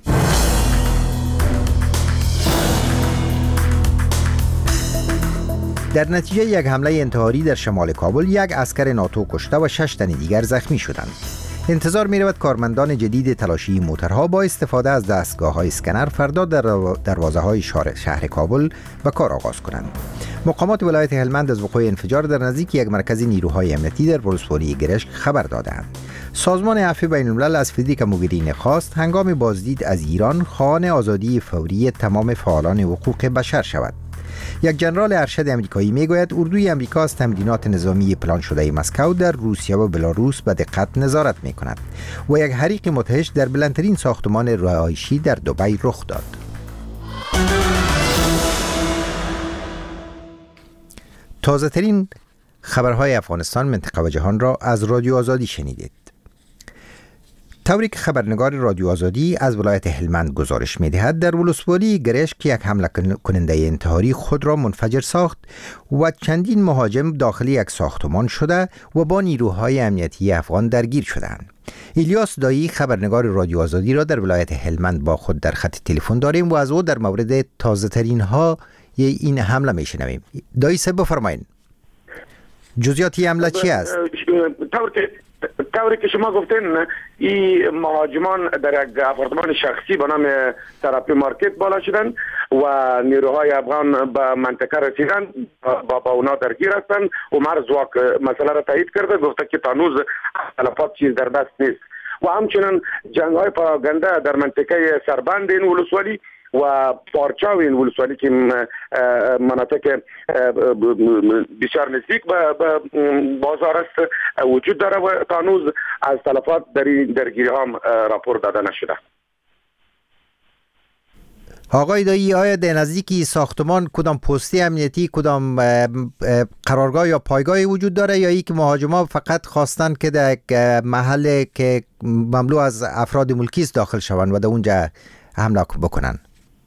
در نتیجه یک حمله انتحاری در شمال کابل، یک عسکر ناتو کشته و 6 تن دیگر زخمی شدند. انتظار می رود کارمندان جدید تلاشی موترها با استفاده از دستگاه‌های اسکنر فردا در دروازه‌های شهر کابل به کار آغاز کنند. مقامات ولایت هلمند از وقوع انفجار در نزدیک یک مرکز نیروهای امنیتی در ولسوالی گرشک خبر دادند. سازمان عفو بین‌الملل از فدریکا موگرینی خواست هنگام بازدید از ایران خواهان آزادی فوری تمام فعالان حقوق بشر شود. یک جنرال ارشد امریکایی میگوید اردوی امریکا از تمرینات نظامی پلان شده مسکو در روسیه و بلاروس به دقت نظارت میکند و یک حریق مدهش در بلندترین ساختمان رهایشی در دبی رخ داد. تازه ترین خبرهای افغانستان، منطقه و جهان را از رادیو آزادی شنیدید. طوری که خبرنگار رادیو آزادی از ولایت هلمند گزارش می‌دهد، در ولسوالی گرشک یک حمله کننده انتحاری خود را منفجر ساخت و چندین مهاجم داخل یک ساختمان شده و با نیروهای امنیتی افغان درگیر شدند. الیاس دایی خبرنگار رادیو آزادی را در ولایت هلمند با خود در خط تلفن داریم و از او در مورد تازه ترین ها این حمله میشنویم. دایی صاحب بفرمایید. جزئیات حمله چی است؟ طوری که شما گفتین، این مهاجمان در یک آپارتمان شخصی به نام تراپی مارکت بالا شدن و نیروهای افغان به منطقه رسیدن، با اونا درگیر هستند. عمر زواک مسئله را تایید کرده، گفته که تانوز تلفات چیز در دست نیست. و همچنین جنگ های پراگنده در منطقه سربند این ولسوالی و پارچاو این ولسوالی که مناطق بسیار نزدیک به بازار است وجود داره و تا هنوز از تلفات در این درگیری هم راپور داده نشده. آقای دایی، آیا در نزدیکی ساختمان کدام پستی امنیتی، کدام قرارگاه یا پایگاهی وجود داره، یا ای که مهاجما فقط خواستن که در محل که مملو از افراد ملکی است داخل شوند و در اونجا حمله بکنن؟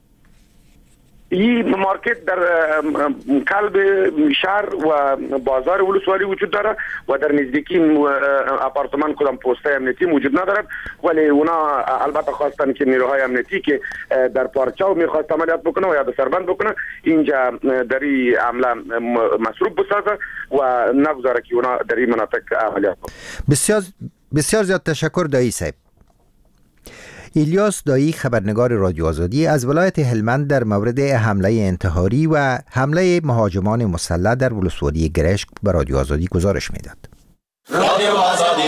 این مارکت در قلب شهر و بازار ولسوالی وجود داره و در نزدیکی آپارتمان کدام پست امنیتی موجود ندارد، ولی اونا البته خواستن که نیروهای امنیتی که در پارچاو میخواست عملیات بکنه و یا در سربند بکنه اینجا در این عمله مصروف بسازه و نگذاره که اونا در این مناطق عملیات بکنه. بسیار زیاد تشکر دایی صاحب. الیاس دایی خبرنگار رادیو آزادی از ولایت هلمند در مورد حمله انتحاری و حمله مهاجمان مسلح در ولسوالی گرشک به رادیو آزادی گزارش میداد. رادیو آزادی.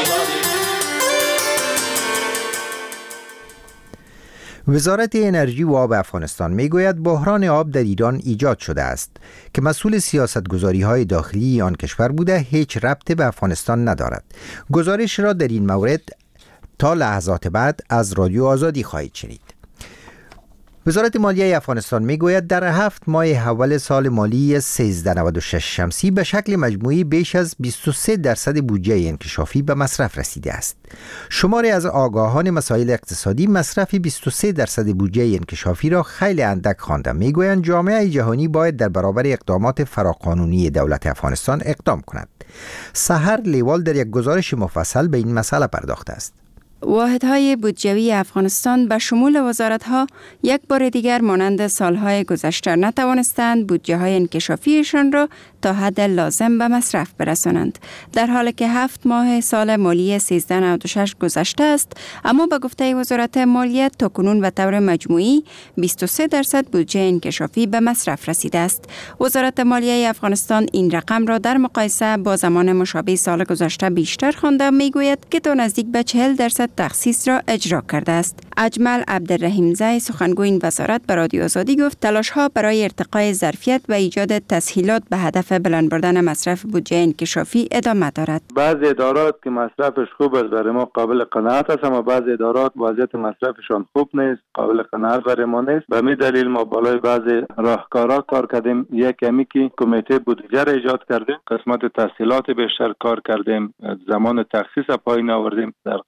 وزارت انرژی و آب افغانستان میگوید بحران آب در ایران ایجاد شده است که مسئول سیاستگذاری‌های داخلی آن کشور بوده هیچ ربطی به افغانستان ندارد. گزارش را در این مورد تا لحظات بعد از رادیو آزادی خواهید شنید. وزارت مالیه افغانستان میگوید در 7 ماه اول سال مالی 1396 شمسی به شکل مجموعی بیش از 23% بودجه انکشافی به مصرف رسیده است. شماری از آگاهان مسائل اقتصادی مصرف 23% بودجه انکشافی را خیلی اندک خواندند. میگویند جامعه جهانی باید در برابر اقدامات فراقانونی دولت افغانستان اقدام کند. سحر لیوال در یک گزارش مفصل به این مسئله پرداخته است. واحدهای بودجوی افغانستان به شمول وزارتها یک بار دیگر مانند سالهای گذشته نتوانستند بودجه های انکشافیشان را تا حد لازم به مصرف برسانند. در حالی که 7 ماه سال مالی 1396 گذشته است، اما به گفته وزارت مالیه تاکنون به طور مجموعی 23% بودجه انکشافی به مصرف رسیده است. وزارت مالیه افغانستان این رقم را در مقایسه با زمان مشابه سال گذشته بیشتر خوانده میگوید که تا نزدیک به 40% تخصیص را اجرا کرده است. اجمل عبدالرحیم زی سخنگوی این وزارت به رادیو آزادی گفت تلاش‌ها برای ارتقای ظرفیت و ایجاد تسهیلات به هدف بلند بردن مصرف بودجه انکشافی ادامه دارد. بعضی ادارات که مصرفش خوب است برای ما قابل قناعت است، اما بعضی ادارات وضعیت مصرفشان خوب نیست، قابل قناعت برای ما نیست. به همین دلیل ما بالای بعضی راهکارها کار کردیم. یک کمی که کمیته بودجه را ایجاد کردیم، قسمت تسهیلات بیشتر کار کردیم، زمان تخصیص پایین آوردیم، در قسمت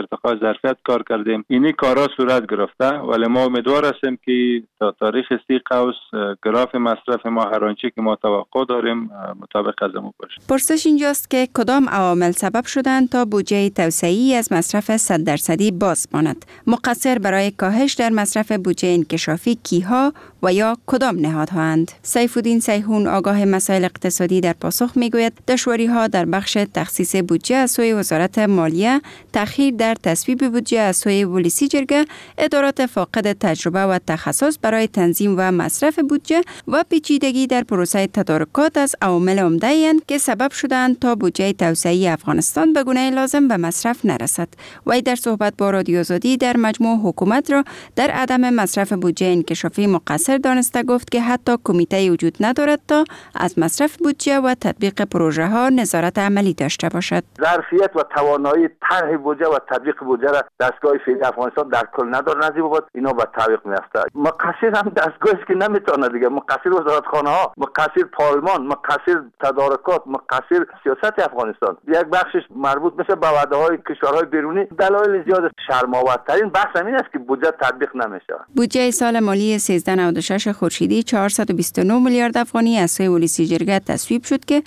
ارتقاء ظرفیت کار کردیم. اینی کارا صورت گرفته، ولی ما امیدوار هستیم که تا تاریخ 30 قوس گراف مصرف ما هر آنچه که ما توقع داریم مطابق از ما باشه. پرسش اینجاست که کدام عوامل سبب شدند تا بودجه توسعه‌ای از مصرف 100% باز ماند؟ مقصر برای کاهش در مصرف بودجه انکشافی کیها و یا کدام نهادهاند؟ سیف‌الدین سیحون آگاه مسائل اقتصادی در پاسخ میگوید دشواری‌ها در بخش تخصیص بودجه از سوی وزارت مالیه، تأخیر در تصویب بودجه از سوی ولسی جرگه، ادارات فاقد تجربه و تخصص برای تنظیم و مصرف بودجه و پیچیدگی در پروسه تدارکات از عوامل عمده‌اند که سبب شدند تا بودجه توسعه‌ای افغانستان به گونه لازم به مصرف نرسد. وی در صحبت با رادیو آزادی در مجموع حکومت را در عدم مصرف بودجه انکشافی مقصر دانسته گفت که حتی کمیته وجود ندارد تا از مصرف بودجه و تطبیق پروژه ها نظارت عملی داشته باشد. ظرفیت و توانایی طرح بودجه و تطبیق بودجه را دستگاه فعلی افغانستان در کل نداره. نزدیک بود اینا به تعویق میفته. مقصر هم دستگاهی که نمیتونه دیگه، مقصر وزارتخانه ها، مقصر پارلمان، مقصر تدارکات، مقصر سیاست افغانستان. یک بخشش مربوط میشه به وعده های کشورهای بیرونی. دلایل زیاد شرم‌آورترین بحث همین است که بودجه تطبیق نمیشه. بودجه سال مالی 1396 خورشیدی 429 میلیارد افغانی از سوی ولسی جرگه تصویب شد که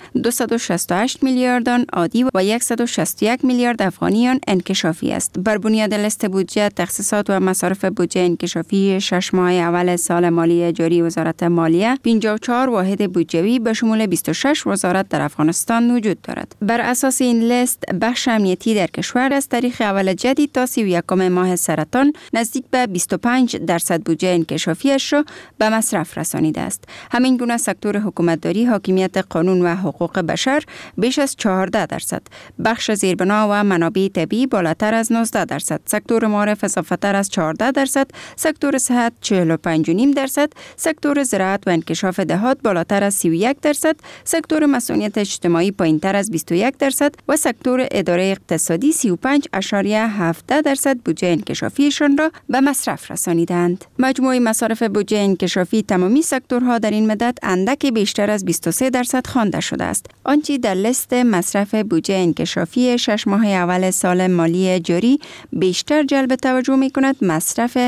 268 میلیارد آن عادی و 161 میلیارد افغانی آن انکشافی است. بر بنیاد لیست بودجه، تخصیصات و مصارف بودجه انکشافی 6 ماه اول سال مالی جاری وزارت مالیه، 54 واحد بودجوی به شمول 26 وزارت در افغانستان وجود دارد. بر اساس این لیست، بخش امنیتی در کشور از تاریخ اول جدید تا 31 ماه سرطان نزدیک به 25% بودجه انکشافیش را به مصرف رسانیده است. همین گونه سکتور حکومتداری، حاکمیت قانون و حقوق بشر بیش از 14%، بخش زیربنا و منابع طبیعی بالاتر از 19%، سکتور معارف اضافتر از 14%، سکتور صحت 45.5%، سکتور زراعت و انکشاف دهات بالاتر از 31%، سکتور مسئولیت اجتماعی پایینتر از 21% و سکتور اداره اقتصادی 35.17% بودجه انکشافیشان را به مصرف رسانیدند. مجموع مصارف بودجه انکشافی تمامی سکتورها در این مدت اندک بیشتر از 23% خوانده شده است. آنچه در لیست مصرف بودجه انکشافی 6 ماه اول سال مالی جاری بیشتر جلب توجه می کند مصرف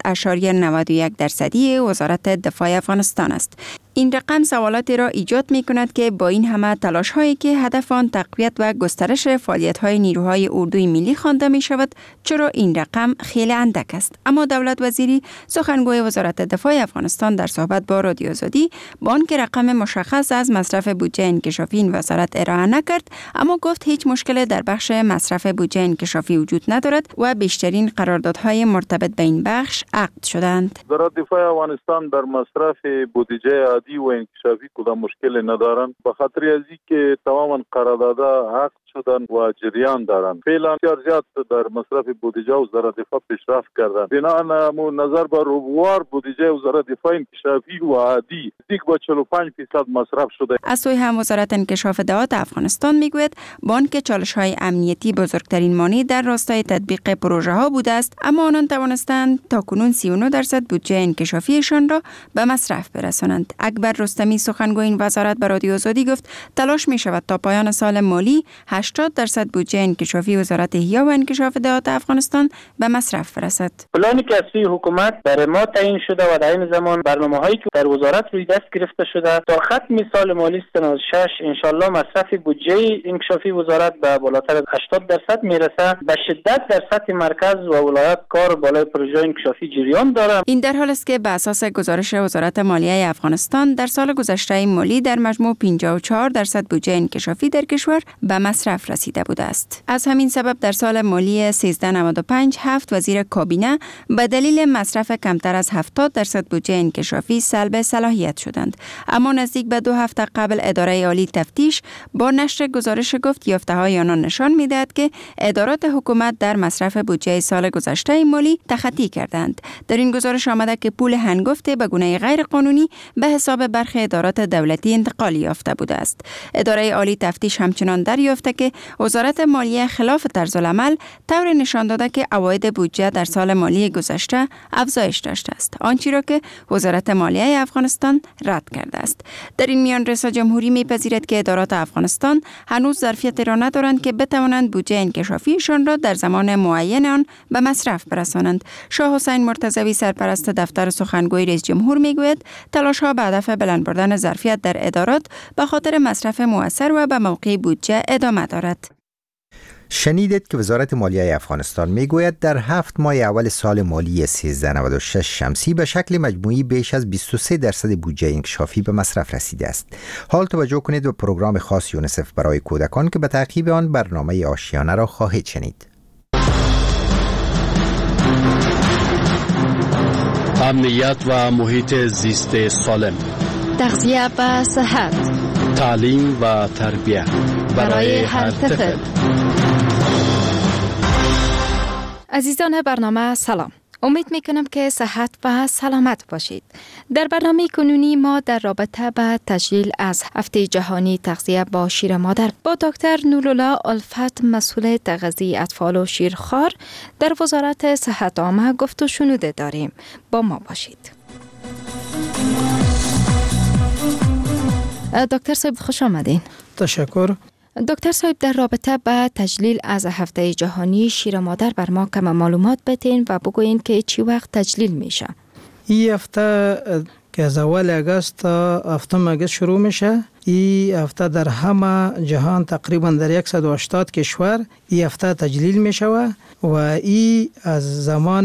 7.91% وزارت دفاع افغانستان است. این رقم سوالاتی را ایجاد می کند که با این همه تلاش هایی که هدف آن تقویت و گسترش فعالیت های نیروهای اردوی ملی خوانده می شود، چرا این رقم خیلی اندک است؟ اما دولت وزیری سخنگوی وزارت دفاع افغانستان در صحبت با رادیو آزادی با آنکه رقم مشخص از مصرف بودجه انکشافی این وزارت ارائه نکرد، اما گفت هیچ مشکل در بخش مصرف بودجه انکشافی وجود ندارد و بیشترین قراردادهای مرتبط به این بخش عقد شدند. وزارت دفاع افغانستان در مصرف بودجه عادی و انکشافی کدام مشکل ندارند، به خاطر از اینکه تماما قراردادها عقد شدن و جریان دارند. فعلا بسیار زیاد در مصرف بودجه وزارت دفاع پیشرفت کردند. بنابراین نظر بر روبوار بودجه وزارت دفاع انکشافی و عادی دیگ با 45% مصرف شده. از سوی هم وزارت انکشاف دهات افغانستان میگوید با آنکه چالش‌های امنیتی بزرگترین مانع در راستای تطبیق پروژه ها بوده است، اما آنان توانستند تاکنون 39% بودجه انکشافیشان را به مصرف برسانند. اکبر رستمی سخنگوی این وزارت به رادیو آزادی گفت تلاش می شود تا پایان سال مالی 80% بودجه انکشافی وزارت احیا و انکشاف دهات افغانستان به مصرف برسد. پلانی که از سوی حکومت برای ما تعیین شده و در این زمان برنامه‌هایی که در وزارت روی دست گرفته شده تا ختم سال مالی 96 ان شاءالله مصرف بودجه انکشافی وزارت به بالاتر از 80% میرسه. به شدت در سطح مرکز و ولایت کار بالای پروژه انکشافی جریان داره. این در حالی است که به اساس گزارش وزارت مالیه افغانستان در سال گذشته مالی در مجموع 54% بودجه انکشافی در کشور به مصرف رسیده بوده است. از همین سبب در سال مالی 1395 7 وزیر کابینه به دلیل مصرف کمتر از 70% بودجه انکشافی سلب صلاحیت شدند. اما نزدیک به 2 هفته قبل اداره عالی تفتیش با نشر گزارش گفت یافته‌های آنان نشان می‌دهد که ادارات حکومت در مصرف بودجه سال گذشته مالی تخطی کردند. در این گزارش آمده که پول هنگفت به گونه غیر قانونی به حساب برخی ادارات دولتی انتقال یافته بوده است. اداره عالی تفتیش همچنان دریافته که وزارت مالیه خلاف طرز العمل طور نشان داده که عواید بودجه در سال مالی گذشته افزایش داشته است، آنچه را که وزارت مالیه افغانستان رد کرده است. در این میان رئیس جمهوری می‌پذیرد که ادارات افغانستان هنوز ظرفیت را ندارند که بتوانند بودجه انکشافیشان را در زمان معین آن به مصرف برسانند. شاه حسین مرتضوی سرپرست دفتر سخنگوی رئیس جمهور میگوید تلاش‌ها به هدف بلند بردن ظرفیت در ادارات به خاطر مصرف مؤثر و به موقع بودجه ادامه دارد. شنیدید که وزارت مالیه افغانستان میگوید در 7 ماه اول سال مالی 1396 شمسی به شکل مجموعی بیش از 23% بودجه انکشافی به مصرف رسیده است. حال توجه کنید به پروگرام خاص یونیسف برای کودکان که به تعقیب آن برنامه آشیانه را خواهید شنید. امنیت و محیط زیست سالم، تغذیه و صحت، تعلیم و تربیت برای هر طفل. عزیزان برنامه سلام. امید میکنم که صحت و سلامت باشید. در برنامه کنونی ما در رابطه با تجلیل از هفته جهانی تغذیه با شیر مادر با دکتر نورالله الفت، مسئول تغذیه اطفال و شیرخوار در وزارت صحت عامه گفت و شنوده داریم. با ما باشید. دکتر صاحب خوش آمدین. تشکر. دکتر صاحب در رابطه با تجلیل از هفته جهانی شیر مادر بر ما کم معلومات بتین و بگوین که چی وقت تجلیل میشه؟ این هفته که از اول اگست تا هفتم اگست شروع میشه. این هفته در همه جهان تقریبا در 180 کشور این هفته تجلیل میشه و این از زمان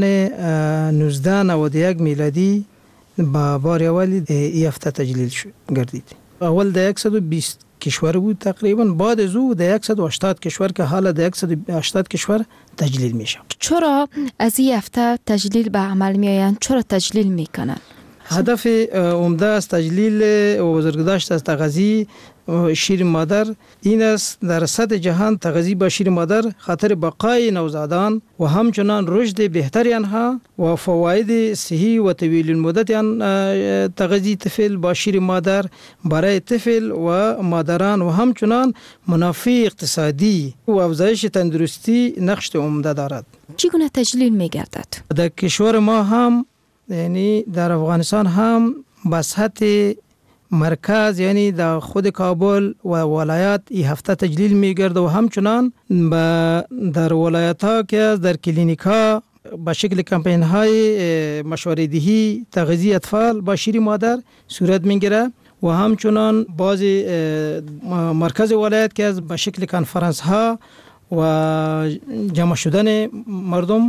1991 میلادی با بار اول این هفته تجلیل گردید. اول در 120 کشور بود تقریبا، بعد از او در 180 کشور که حالا در 180 کشور تجلیل میشه. چرا از این هفته تجلیل به عمل میآیند؟ چرا تجلیل میکنن؟ هدف عمده از تجلیل و بزرگداشت از تغذیه شیر مادر این است در سطح جهان تغذیه با شیر مادر خاطر بقای نوزادان و همچنان رشد بهتری آنها و فواید صحی و طویل المدت آن تغذیه طفل با شیر مادر برای طفل و مادران و همچنان منافع اقتصادی و افزایش تندرستی نقش عمده دارد. چگونه تجلیل میگردد؟ در کشور ما هم یعنی در افغانستان هم به سطح مرکز یعنی در خود کابل و ولایات این هفته تجلیل میگرده و همچنان در ولایت ها که در کلینیک ها به شکل کمپین های مشوره دهی تغذیه اطفال با شیر مادر صورت میگیره و همچنان بعضی مرکز ولایت که به شکل کنفرانس ها و جمع شدن مردم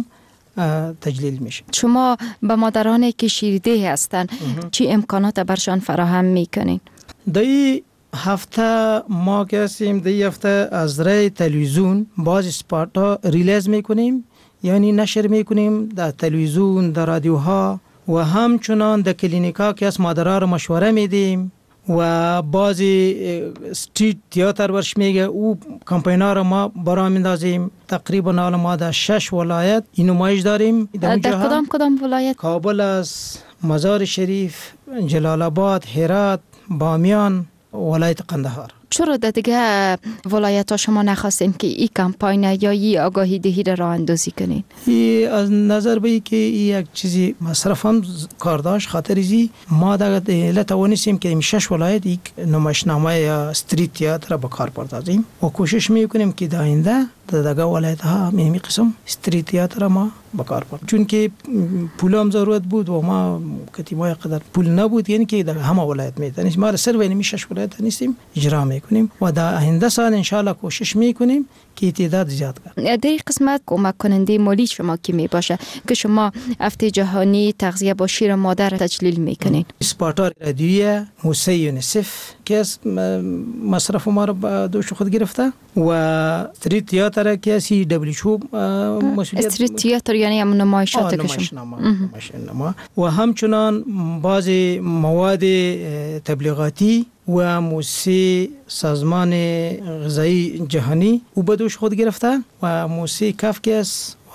تجلیل میشه. شما به مادرانی که شیرده هستند چی امکانات برشان فراهم میکنین؟ در هفته ما که هستیم در هفته از رای تلویزیون بعضی اسپات ها ریلیز میکنیم، یعنی نشر میکنیم در تلویزیون، در رادیوها و همچنان در کلینیک ها که از مادرها رو مشوره میدیم و بعضی استریت تئاتر ورش میگه او کمپینا رو ما برام میندازیم. تقریبا حالا ما در 6 ولایت این نمایش داریم. در کدام ولایت؟ کابل است، مزار شریف، جلال آباد، هرات، بامیان، ولایت قندهار. چرا در دیگه ولایت ها شما نخواستیم که این کمپاین یا این آگاهی دهی را راه اندازی کنین؟ از نظر به که یک چیزی مصرف هم کار داشت، خاطر ازی ما در توانستیم که این 6 ولایت یک نمایشنامه یا استریت تئاتر به کار بردازیم و کوشش میکنیم که در آینده در دیگه ولایت ها می قسم استریت تئاتر ما به کار بردازیم، چون که پول هم ضرورت بود و ما کتیمای قدر پول نبود، یعنی که در همه ولایت میتونیم ما سر وین 6 ولایت نیستیم اجرا میکنیم و در آینده سال ان شاء الله کوشش میکنیم که تعداد زیاد کنیم. در این قسمت کمک کننده مالی شما کی می باشه که شما هفته جهانی تغذیه با شیر مادر تجلیل میکنین؟ اسپارتار رادیویی موسسه یونیسف که مصرف ما رو به دوش خود گرفته و استریت تئاتر که سی دبلیو مسئولیت. استریت تئاتر یعنی هم نمایشات که شما و همچنان بعضی مواد تبلیغاتی و موسسه سازمان غذایی جهانی او به دوش خود گرفته و موسسه کاف که است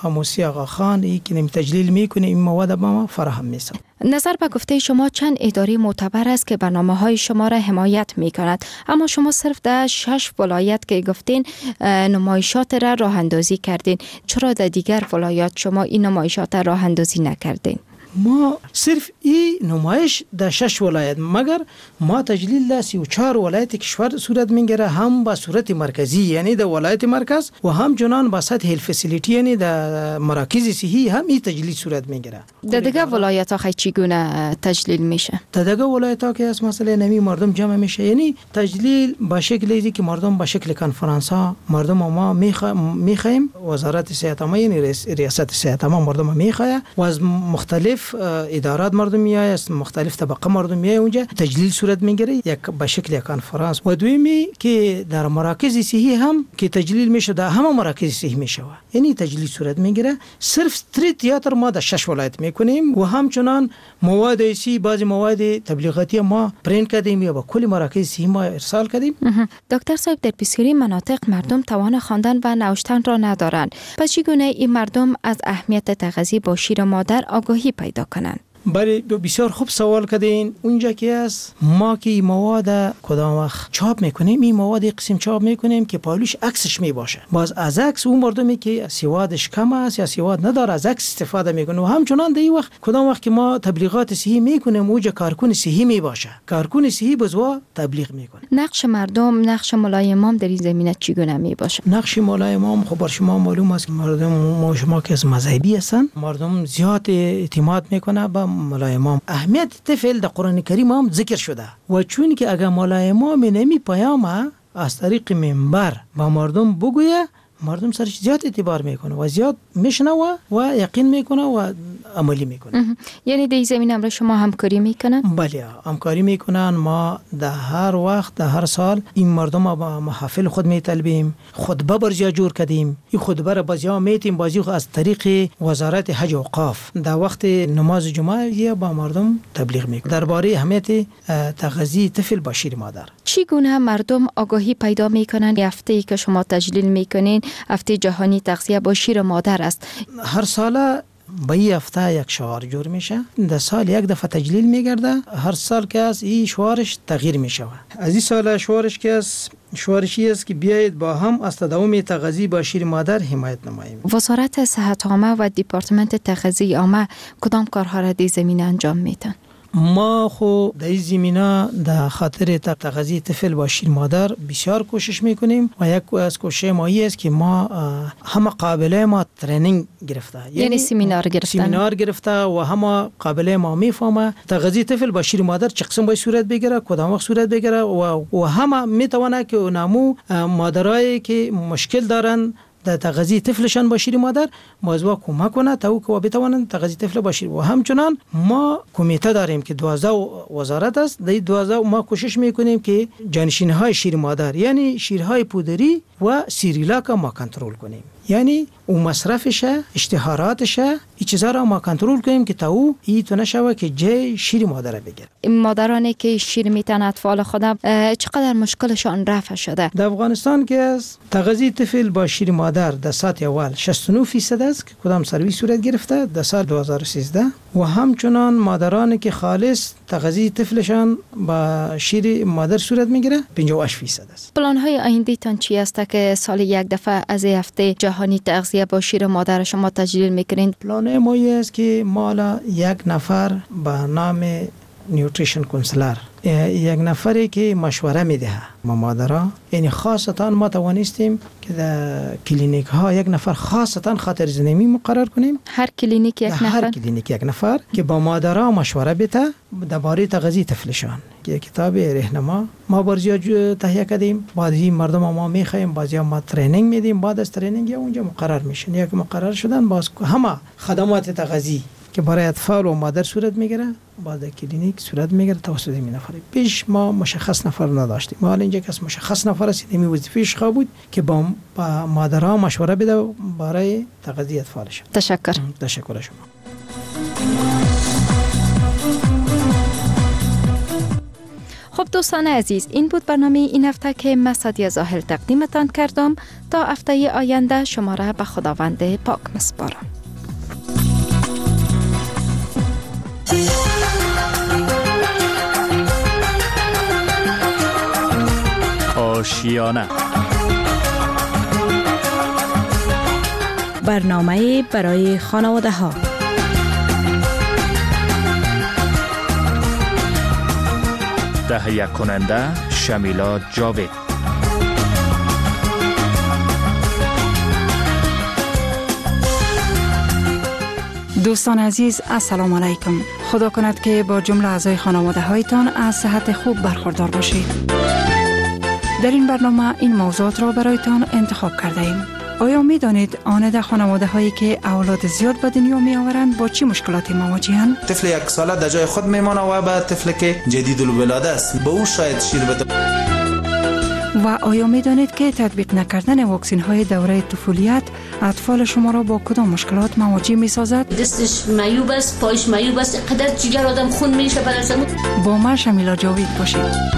و موسی آقا خان این که تجلیل میکنه این مواد به ما فراهم میسازه. نظر به گفته شما چند اداره معتبر است که برنامه‌های شما را حمایت می‌کند، اما شما صرف در 6 ولایت که گفتین نمایشات را راه اندازی کردین، چرا در دیگر ولایات شما این نمایشات را راه اندازی نکردین؟ ما صرف این نمایش در 6 ولایت، مگر ما تجلیل در 34 ولایت کشور صورت میگیره، هم با صورت مرکزی یعنی در ولایت مرکز و هم چنان با سطح الفسیلیتی یعنی در مراکز صحی هم این تجلیل صورت میگیره. در دیگه ولایت ها خیلی چگونه تجلیل میشه؟ در دیگه ولایت ها که از مثلا نمی مردم جمع میشه، یعنی تجلیل با شکلی که مردم با شکل کنفرانس ها مردم ما میخوایم، وزارت صحت ما یعنی ریاست صحت ما مردم میخواه و از مختلف ادارات مردم میایه، از مختلف طبقه مردم میایه، اونجا تجلیل صورت میگیره یک به شکل کانفرانس. و دومی که در مراکز صحی هم که تجلیل میشه، در همه مراکز صحی میشه یعنی تجلیل صورت میگیره. صرف تری تئاتر ما در 6 ولایت میکنیم و همچنان مواد ایسی بعضی مواد تبلیغاتی ما پرینت کردیم یا با کل مراکز صحی ما ارسال کردیم. دکتر صاحب، در بسیاری مناطق مردم توان خواندن و نوشتن را ندارند، پس چگونه این مردم از اهمیت تغذیه با شیر مادر آگاهی پیدا کنند؟ بله، بسیار خوب سوال کردین. اونجا که است ما که مواد کدام وقت چاپ میکنیم، این مواد قسم چاپ میکنیم که پالوش عکسش میباشه. باز از عکس اون مردمی که سوادش کم است یا سواد نداره از عکس استفاده میکنه. و همچنان در این وقت کدام وقت که ما تبلیغات صحی میکنیم اونجا کارکون صحی میباشه، کارکون صحی بزوا تبلیغ میکنه. نقش مردم، نقش مولای امام در این زمینه چگونه میباشه؟ نقش مولای امام خب بر شما معلوم است که مردم ما شما که از مذهبی هستن، مردم زیاد اعتماد میکنه به مولای امام. اهمیت طفل در قرآن کریم هم ذکر شده و چون که اگر مولای امام نمی پیام از طریق منبر با مردم بگویه، مردم سرش زیاد اعتبار میکنه و زیاد میشنوه و یقین میکنه و عملی میکنه. یعنی در این زمینه هم شما همکاری میکنن؟ بله، همکاری میکنن. ما در هر وقت در هر سال این مردم با محافل خود میطلبیم، خطبه برزیا جور کردیم. این خطبه را بازیا میتیم بازی از طریق وزارت حج و اوقاف در وقت نماز جمعه با مردم تبلیغ میکنه درباره اهمیت تغذیه طفل با شیر مادر. چگونه مردم آگاهی پیدا میکنن؟ هفته‌ای که شما تجلیل میکنین هفته جهانی تغذیه با شیر مادر است. هر سال به این هفته یک شعار جور میشه، در سال یک دفعه تجلیل میگرده. هر سال که از این شعارش تغییر میشه. از این سال شعارش که از شعارشی است که بیایید با هم از تداوم تغذیه با شیر مادر حمایت نماییم. وزارت صحت عامه و دیپارتمنت تغذیه عامه کدام کارها را در زمینه انجام میدن؟ ما خو در این زمینه در خاطر تغذیه طفل با شیر مادر بسیار کوشش میکنیم و یک از کوشش ما است که ما همه قابله ما ترینینگ گرفته، یعنی سمینار گرفته و همه قابله ما میفهمه تغذیه طفل با شیر مادر چه قسم باید صورت بگیره، کدام وقت صورت بگیره و همه میتونه که نمو مادرایی که مشکل دارن در تغذیه طفلشان با شیر مادر موضوع کمک کنه تا او که بتوانند تغذیه طفل با شیر. و همچنان ما کمیته داریم که 12 وزارت است، در 12 ما کوشش میکنیم که جانشین‌های شیر مادر یعنی شیرهای پودری و سیریلاک ما کنترل کنیم، یعنی او مصرفشه، اشتهاراتشه، این چیزا را ما کنترل کنیم که تا او تو نشوه که جای شیر مادر بگیره. این مادرانی که شیر میتن اطفال خودم چقدر مشکلشان رفع شده؟ در افغانستان که از تغذیه طفل با شیر مادر در سطح اول 69% است که کدام سرویس صورت گرفته در سال 2013 و همچنان مادرانی که خالص تغذیه طفلشان با شیر مادر صورت میگیره 58% است. پلان های آینده تان چی است که سال یک دفعه از هفته جهانی تغذیه با شیر مادر شما تجلیل میکنین؟ پلان ما است که ما یک نفر به نام نیوتریشن کونسلر، یک نفری که مشوره میده ما مادرها، یعنی خاصتا ما توانستیم که در کلینیک ها یک نفر خاصتا خاطر زنمی مقرر کنیم. هر کلینیک یک نفر؟ هر کلینیک یک نفر که با مادرها مشوره بده درباره تغذیه طفلشان. که کتاب راهنما ما برزیا تهیه کردیم، بعد این مردم ما میخوایم بعضی ما ترینینگ میدیم، بعد از ترینینگ اونجا مقرر میشن. یک مقرر شدن باز همه خدمات تغذیه که برای اطفال و مادر صورت میگیره بعد کلینیک صورت میگیره توسط این نفر. پیش ما مشخص نفر نداشتیم، ما حالا اینجا که مشخص نفر است این وظیفه‌اش خواه بود که با مادرها مشوره بده برای تغذیه اطفالش. تشکر شما. خب دوستان عزیز، این بود برنامه این هفته که من سعدیه زاهل تقدیمتان کردم. تا هفته آینده شما را به خداوند پاک میسپارم. آشیانه، برنامه برای خانواده ها. تهیه کننده شمیلا جاوید. دوستان عزیز، السلام علیکم. خدا کند که با جمله اعضای خانواده هایتان از صحت خوب برخوردار باشید. در این برنامه این موضوعات را برایتان انتخاب کرده ایم. آیا می دانید آنده خانواده هایی که اولاد زیاد به دنیا می آورند با چی مشکلاتی مواجهند؟ طفل 1 ساله در جای خود میمانه و به طفل که جدید الولاده است به او شاید شیر بده. و آیا می دانید که تطبیق نکردن واکسین های دوره طفولیت اطفال شما را با کدام مشکلات مواجه می سازد؟ دستش معیوب است، پایش معیوب است، قدر جگر آدم خون میشه برایش. با من شمیلا جاوید باشید.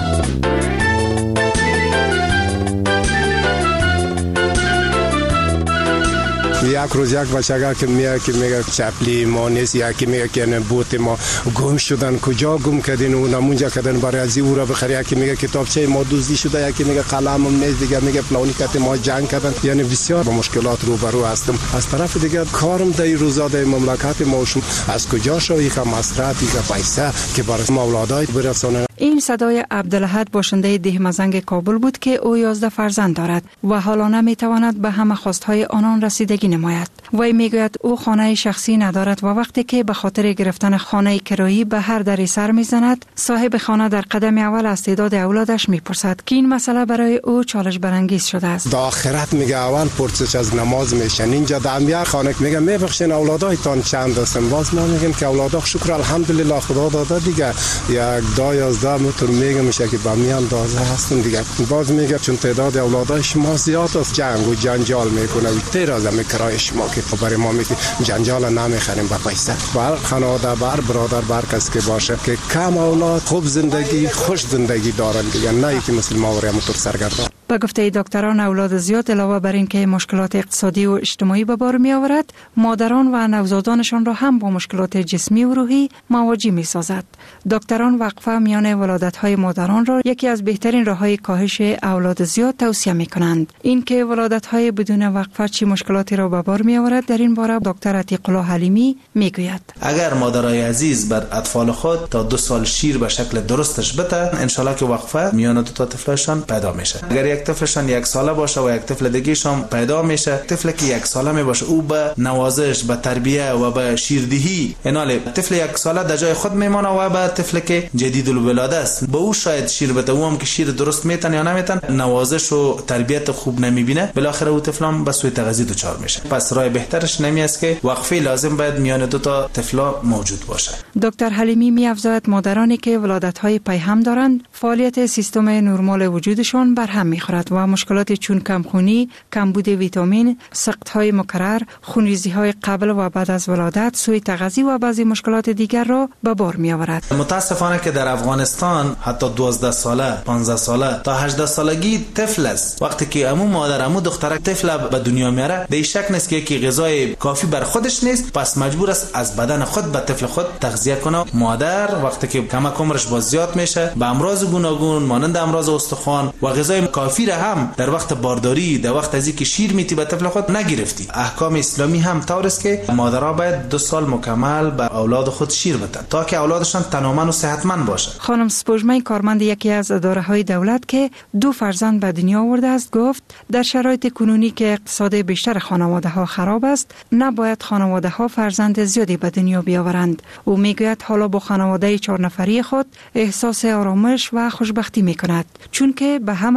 یک روز یک بچه که میگه چپلی ما نیست، یکی میگه که بوت ما گم شدن، کجا گم کردین و نمونجا کردن برای از او را بخری، یکی میگه کتابچه ما دزدی شده، یکی میگه قلمم نیست، دیگه میگه فلانی کته ما جنگ کردن. یعنی بسیار با مشکلات روبرو هستم. از طرف دیگه کارم در این روزا در مملکت ما از کجا شوی که مصرفی که پیسه که برای اولادای برسونه. این صدای عبدالاحد باشنده ده مزنگ کابل بود که او 11 فرزند دارد و حالا نمیتواند به همه خواستهای آنان رسیدگی نماید. وی میگوید او خانه شخصی ندارد و وقتی که به خاطر گرفتن خانه کرایی به هر دری سر میزند، صاحب خانه در قدم اول از تعداد اولادش میپرسد که این مسئله برای او چالش برانگیز شده است. در آخرت میگه اول پرسش از نماز میشن، اینجا در امیر خانه میگه میبخشین اولادایتان چند هستن؟ باز ما میگیم که اولادها شکر الحمدلله خدا داده دیگه، یک 10-11 متر میگه میشه که با میان دازه هستن دیگه. باز میگه چون تعداد اولادای شما زیاد است جنگ و جنجال میکنه و تیراز میکرای شما که برای ما میگه جنجال نمیخریم با پیسه. بر خانواده بر برادر بر کس که باشه که کم اولاد خوب زندگی خوش زندگی دارن دیگه، نه که مثل ما وریا متر سرگردان. به گفته دکتران اولاد زیاد علاوه بر اینکه مشکلات اقتصادی و اجتماعی به بار می آورد، مادران و نوزادانشان را هم با مشکلات جسمی و روحی مواجه می سازد. دکتران وقفه میان ولادت‌های مادران را یکی از بهترین راه‌های کاهش اولاد زیاد توصیه می کنند. اینکه ولادت‌های بدون وقفه چه مشکلاتی را به بار می آورد در این باره دکتر عتیق الله حلیمی می گوید. اگر مادرای عزیز بر اطفال خود تا 2 سال شیر به شکل درستش بده، ان شاءالله که وقفه میان دو تا طفلشان پیدا میشه. اگر یک طفلشان 1 ساله باشه و یک طفل دیگه‌شان پیدا میشه، طفلی که 1 ساله می باشه او به نوازش، به تربیه و به شیردهی، ایناله طفل 1 ساله در جای خود میمانه و به طفلی که جدید الولاده است به او شاید شیر بده، او هم که شیر درست میتن یا نمیتن، نوازش و تربیت خوب نمیبینه، بالاخره او طفلام به سوی تغذیه دچار میشه. پس راه بهترش نمی است که وقفه لازم باید میان دو تا طفلا موجود باشه. دکتر حلیمی می‌افزاید مادرانی که ولادت‌های پیهم دارند، فعالیت سیستم نرمال وجودشان بر هم می‌خورد و مشکلات چون کمخونی، کمبود ویتامین، سقط‌های مکرر، خونریزی‌های قبل و بعد از ولادت، سوء تغذیه و بعضی مشکلات دیگر را به بار می‌آورد. متاسفانه که در افغانستان حتی 12 ساله، 15 ساله تا 18 سالگی طفل است. وقتی که عمو مادر عمو دخترک طفل به دنیا میاره، به شک نیست که یکی غذای کافی بر خودش نیست، پس مجبور است از بدن خود به طفل خود تغذیه کنه. مادر وقتی که کمک عمرش باز زیاد میشه، به امراض گوناگون مانند امراض استخوان و غذای کافی را هم در وقت بارداری، در وقت از اینکه شیر میتی به طفل خود نگرفتی. احکام اسلامی هم طور است که مادرها باید 2 سال مکمل به اولاد خود شیر بدن تا که اولادشان تنومند و صحتمند باشه. خانم سپوږمۍ کارمند یکی از اداره‌های دولت که 2 فرزند به دنیا آورده است گفت در شرایط کنونی که اقتصاد بیشتر خانواده‌ها خراب است، نباید خانواده‌ها فرزند زیادی به دنیا بیاورند. او میگوید حالا با خانواده 4 نفری خود احساس آرامش و خوشبختی میکند، چون که به همه کارهای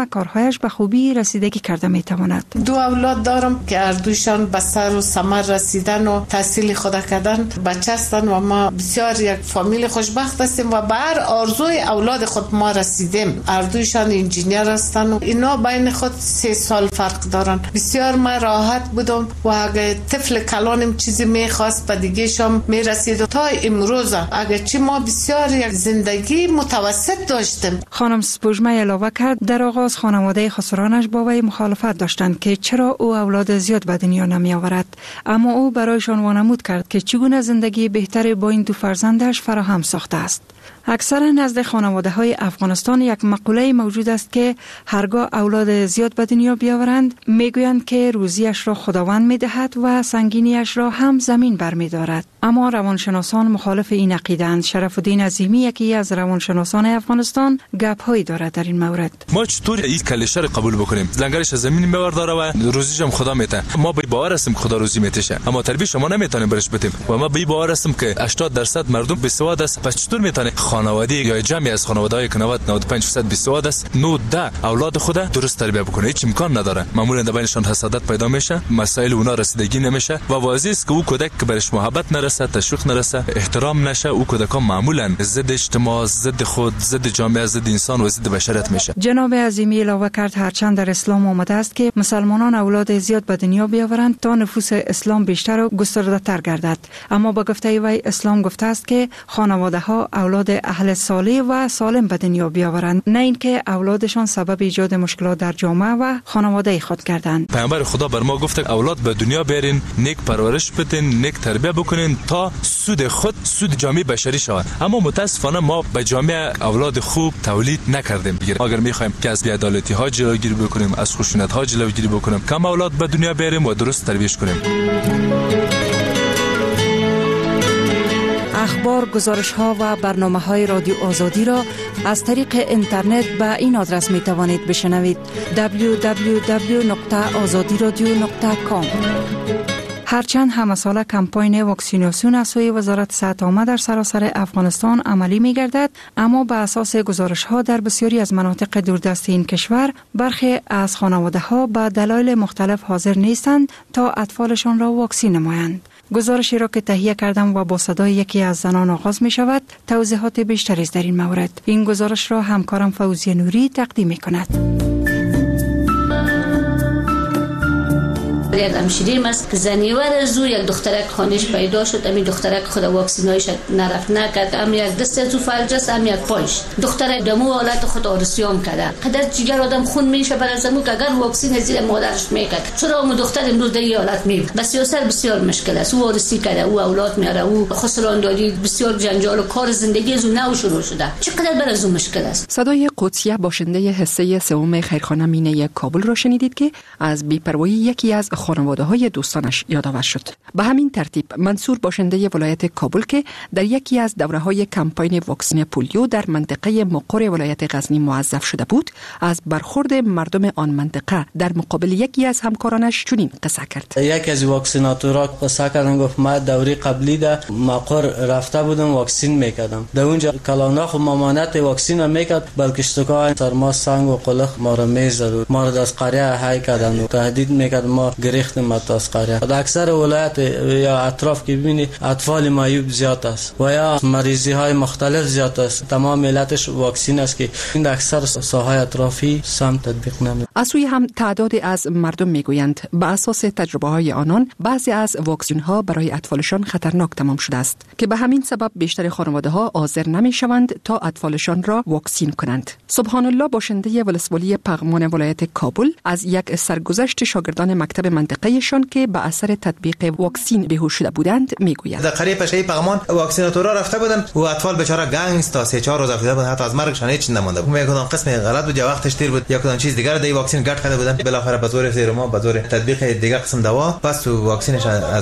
خانوادهش به خوبی رسیدگی کرده می تواند. 2 اولاد دارم که هر دویشان به سر و ثمر رسیدن و تحصیل خود کردن، بچه هستن و ما بسیار یک فامیل خوشبخت هستیم و به هر آرزوی اولاد خود ما رسیدیم. هر دویشان انجینیر هستن و اینا بین خود 3 سال فرق دارن. بسیار ما راحت بودم و اگه طفل کلانم چیزی میخواست به دیگه شام میرسید. تا امروز اگه چی ما بسیار یک زندگی متوسط داشتیم. خانم سپوږمۍ علاوه کرد در آغاز خانواده خسرانش با وی مخالفت داشتند که چرا او اولاد زیاد به دنیا نمی آورد، اما او برایشان وانمود کرد که چگونه زندگی بهتری با این 2 فرزندش فراهم ساخته است. اکثرا نزد خانواده های افغانستان یک مقوله موجود است که هرگاه اولاد زیاد به دنیا بیاورند میگویند که روزیش را خداوند میدهد و سنگینیش را هم زمین برمیدارد. اما روانشناسان مخالف این عقیده‌اند. شرف الدین عظیمی یکی از روانشناسان افغانستان گپ‌هایی دارد در این مورد. ما چطور این کلیشه رو قبول بکنیم؟ لنگرش از زمین میورداره و روزیش هم خدا میده. ما به باور هستیم خدا روزی میتشه، اما تربیت شما نمیتونیم برش بدیم و ما به باور هستیم که 80% مردم بیسواد است. پس چطور میتونه خانواده یا جمعی از خانواده‌های که 90-95% بیسواد است 9-10 اولاد خود درست تربیت بکنه؟ هیچ امکان نداره. معمولا در بینشان حسادت پیدا میشه، مسائل اونا رسیدگی نمیشه و واضحه است که او کودک که برش محبت نرسه، تشویق نرسه، احترام نشه، او کودکان معمولا ضد اجتماع، ضد خود، ضد جامعه، ضد انسان و ضد بشریت میشه. جناب عظیمی علاوه کرد هرچند در اسلام آمده است که مسلمانان اولاد زیاد به دنیا بیاورند تا نفوس اسلام بیشتر و گسترده‌تر گردد، اما با گفته وی اسلام گفته است که خانواده ها اولاد اهل صالح و سالم به دنیا بیاورند، نه اینکه اولادشان سبب ایجاد مشکلات در جامعه و خانواده خود گردند. پیامبر خدا بر ما گفته اولاد به دنیا بیارین، نیک پرورش بدین، نیک تربیت بکنین تا سود خود سود جامعه بشری شود. اما متاسفانه ما به جامعه اولاد خوب تولید نکردیم. اگر میخوایم که از بی‌عدالتی ها جلوگیری بکنیم، از خشونت ها جلوگیری بکنیم، کم اولاد به دنیا بیاریم و درست تربیت کنیم. اخبار، گزارش ها و برنامه های رادیو آزادی را از طریق اینترنت به این آدرس می توانید بشنوید: www.azadiradio.com. هرچند همه ساله کمپاین واکسیناسیون از سوی وزارت صحت عامه در سراسر افغانستان عملی می گردد، اما به اساس گزارش ها در بسیاری از مناطق دوردست این کشور برخی از خانواده ها به دلایل مختلف حاضر نیستند تا اطفالشان را واکسین نمایند. گزارشی را که تهیه کردم و با صدای یکی از زنان آغاز می شود، توضیحات بیشتری در این مورد. این گزارش را همکارم فوزیه نوری تقدیم می کند. یک همشیریم است که زنیور از او یک دخترک خانش پیدا شد. امی دخترک خود واکسینایش نرفت نکرد، هم یک دست از او فلج است، هم یک پایش. دخترک دمو حالت خود آرسیام کرده. قدر جگر آدم خون میشه بر زمو که اگر واکسین زیر مادرش میکرد، چرا اون دختر امروز در این حالت میبود؟ بسیار مشکل است. او آرسی کرده، او اولاد میاره، او خسران دادی، بسیار جنجال و کار زندگی از اون نو شروع شده. چقدر بر از اون مشکل است. صدای قدسیه باشنده حصه سوم خیرخانه مینه کابل را شنیدید که از بی‌پروایی یکی از خانواده‌های دوستانش یادآور شد. به همین ترتیب منصور باشنده ولایت کابل که در یکی از دوره‌های کمپاین واکسن پولیو در منطقه مقر ولایت غزنی موظف شده بود، از برخورد مردم آن منطقه در مقابل یکی از همکارانش چنین قصه کرد. یکی از واکسیناتورها قصه کردن، گفت ما دوره قبلی ده مقر رفته بودم واکسین میکردم. در اونجا کلانا خو مامانت واکسین میکرد، بلکه اشتکای سرما سنگ و قلق ما را میزد، ما را از قریه های کردن و تهدید میکرد ما گریختیم متاس قریه. در اکثر ولایت یا اطراف که ببینی اطفال معیوب زیاد است و یا مریضی های مختلف زیاد است. تمام ملتش واکسین است که این در اکثر ساحه اطرافی سم تطبیق نمیشه. از سوی هم تعدادی از مردم میگویند به اساس تجربه های آنان بعضی از واکسن ها برای اطفالشان خطرناک تمام شده است که به همین سبب بیشتر خانواده ها حاضر نمیشوند تا اطفالشان را واکسین کنند. سبحان الله باشنده ولسوالی پغمان ولایت کابل از یک سرگذشت شاگردان مکتب منطقه‌شان که به اثر تطبیق واکسین بیهوش شده بودند میگوید. در قریه پشه‌ای پغمان واکسیناتورها رفته بودند و اطفال بیچاره گنگس تا 3-4 روز افتاده بودند، حتی از مرگشان هیچ نمونده بود. میگن قسم غلط بود یا وقتش دیر بود یا کدام چیز دیگر دی واکسین گرد کرده بودند. بالاخره به زور سیروما به زور تطبیق دیگر قسم دوا پس تو واکسینش از بین رفت.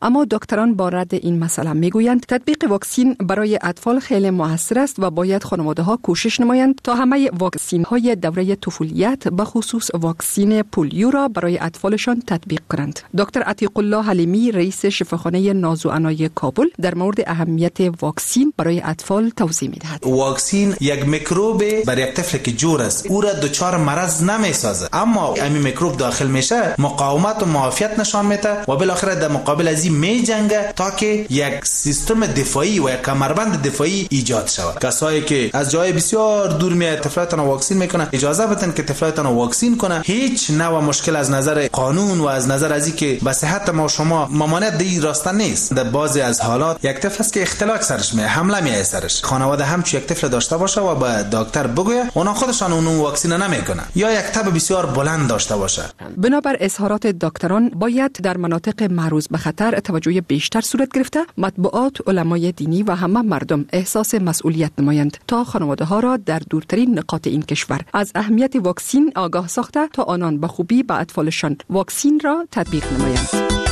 اما دکتران با رد این مسئله میگویند تطبیق واکسین برای اطفال خیلی موثر است و باید خانواده‌ها کوشش نمایند تا همه واکسین‌های دوره طفولیت به خصوص واکسین پولیو را برای اطفالشان تطبیق کنند. دکتر عتیق الله حلیمی رئیس شفاخانه نازوعنای کابل در مورد اهمیت واکسین برای اطفال توضیح می‌دهد. واکسین یک میکروب برای یک طفل که جور است او را دچار مرض نمیسازه، اما همین میکروب داخل میشه مقاومت و معافیت نشان میده و بالاخره در مقابل از این میجنگه تا که یک سیستم دفاعی و یک کمربند دفاعی ایجاد شود. کسایی که از جای بسیار دور میاد طفلاتون واکسین میکنه، اجازه بدن که طفلاتون واکسین کنه. هیچ نوع مشکل از نظر قانون و از نظر از اینکه به صحت ما شما ممانعت دی راسته نیست. در بعضی از حالات یک طفل است که اختلاق سرش میاد، حمله میاد سرش، خانواده هم چون یک طفل داشته باشه و به دکتر بگویه، اونا خودشان اون واکسین نمیکنه یا یک تب بسیار بلند داشته باشه. بنابر اظهارات دکتران باید در مناطق معرض به خطر توجه بیشتر صورت گرفته، مطبوعات، علمای دینی و همه مردم احساس مسئولیت نمایند تا خانواده ها را در دورترین نقاط این کشور از اهمیت واکسین آگاه ساخته تا آنان به خوبی به اطفالشان واکسین را تطبیق نمایند.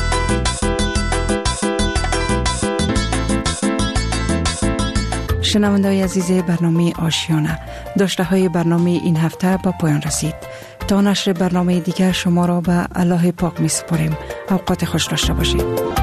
شنونده‌های عزیز برنامه آشیانه، داشته های برنامه این هفته به پایان رسید. تا نشر برنامه دیگر شما را به الله پاک می سپاریم. اوقات خوش داشته باشید.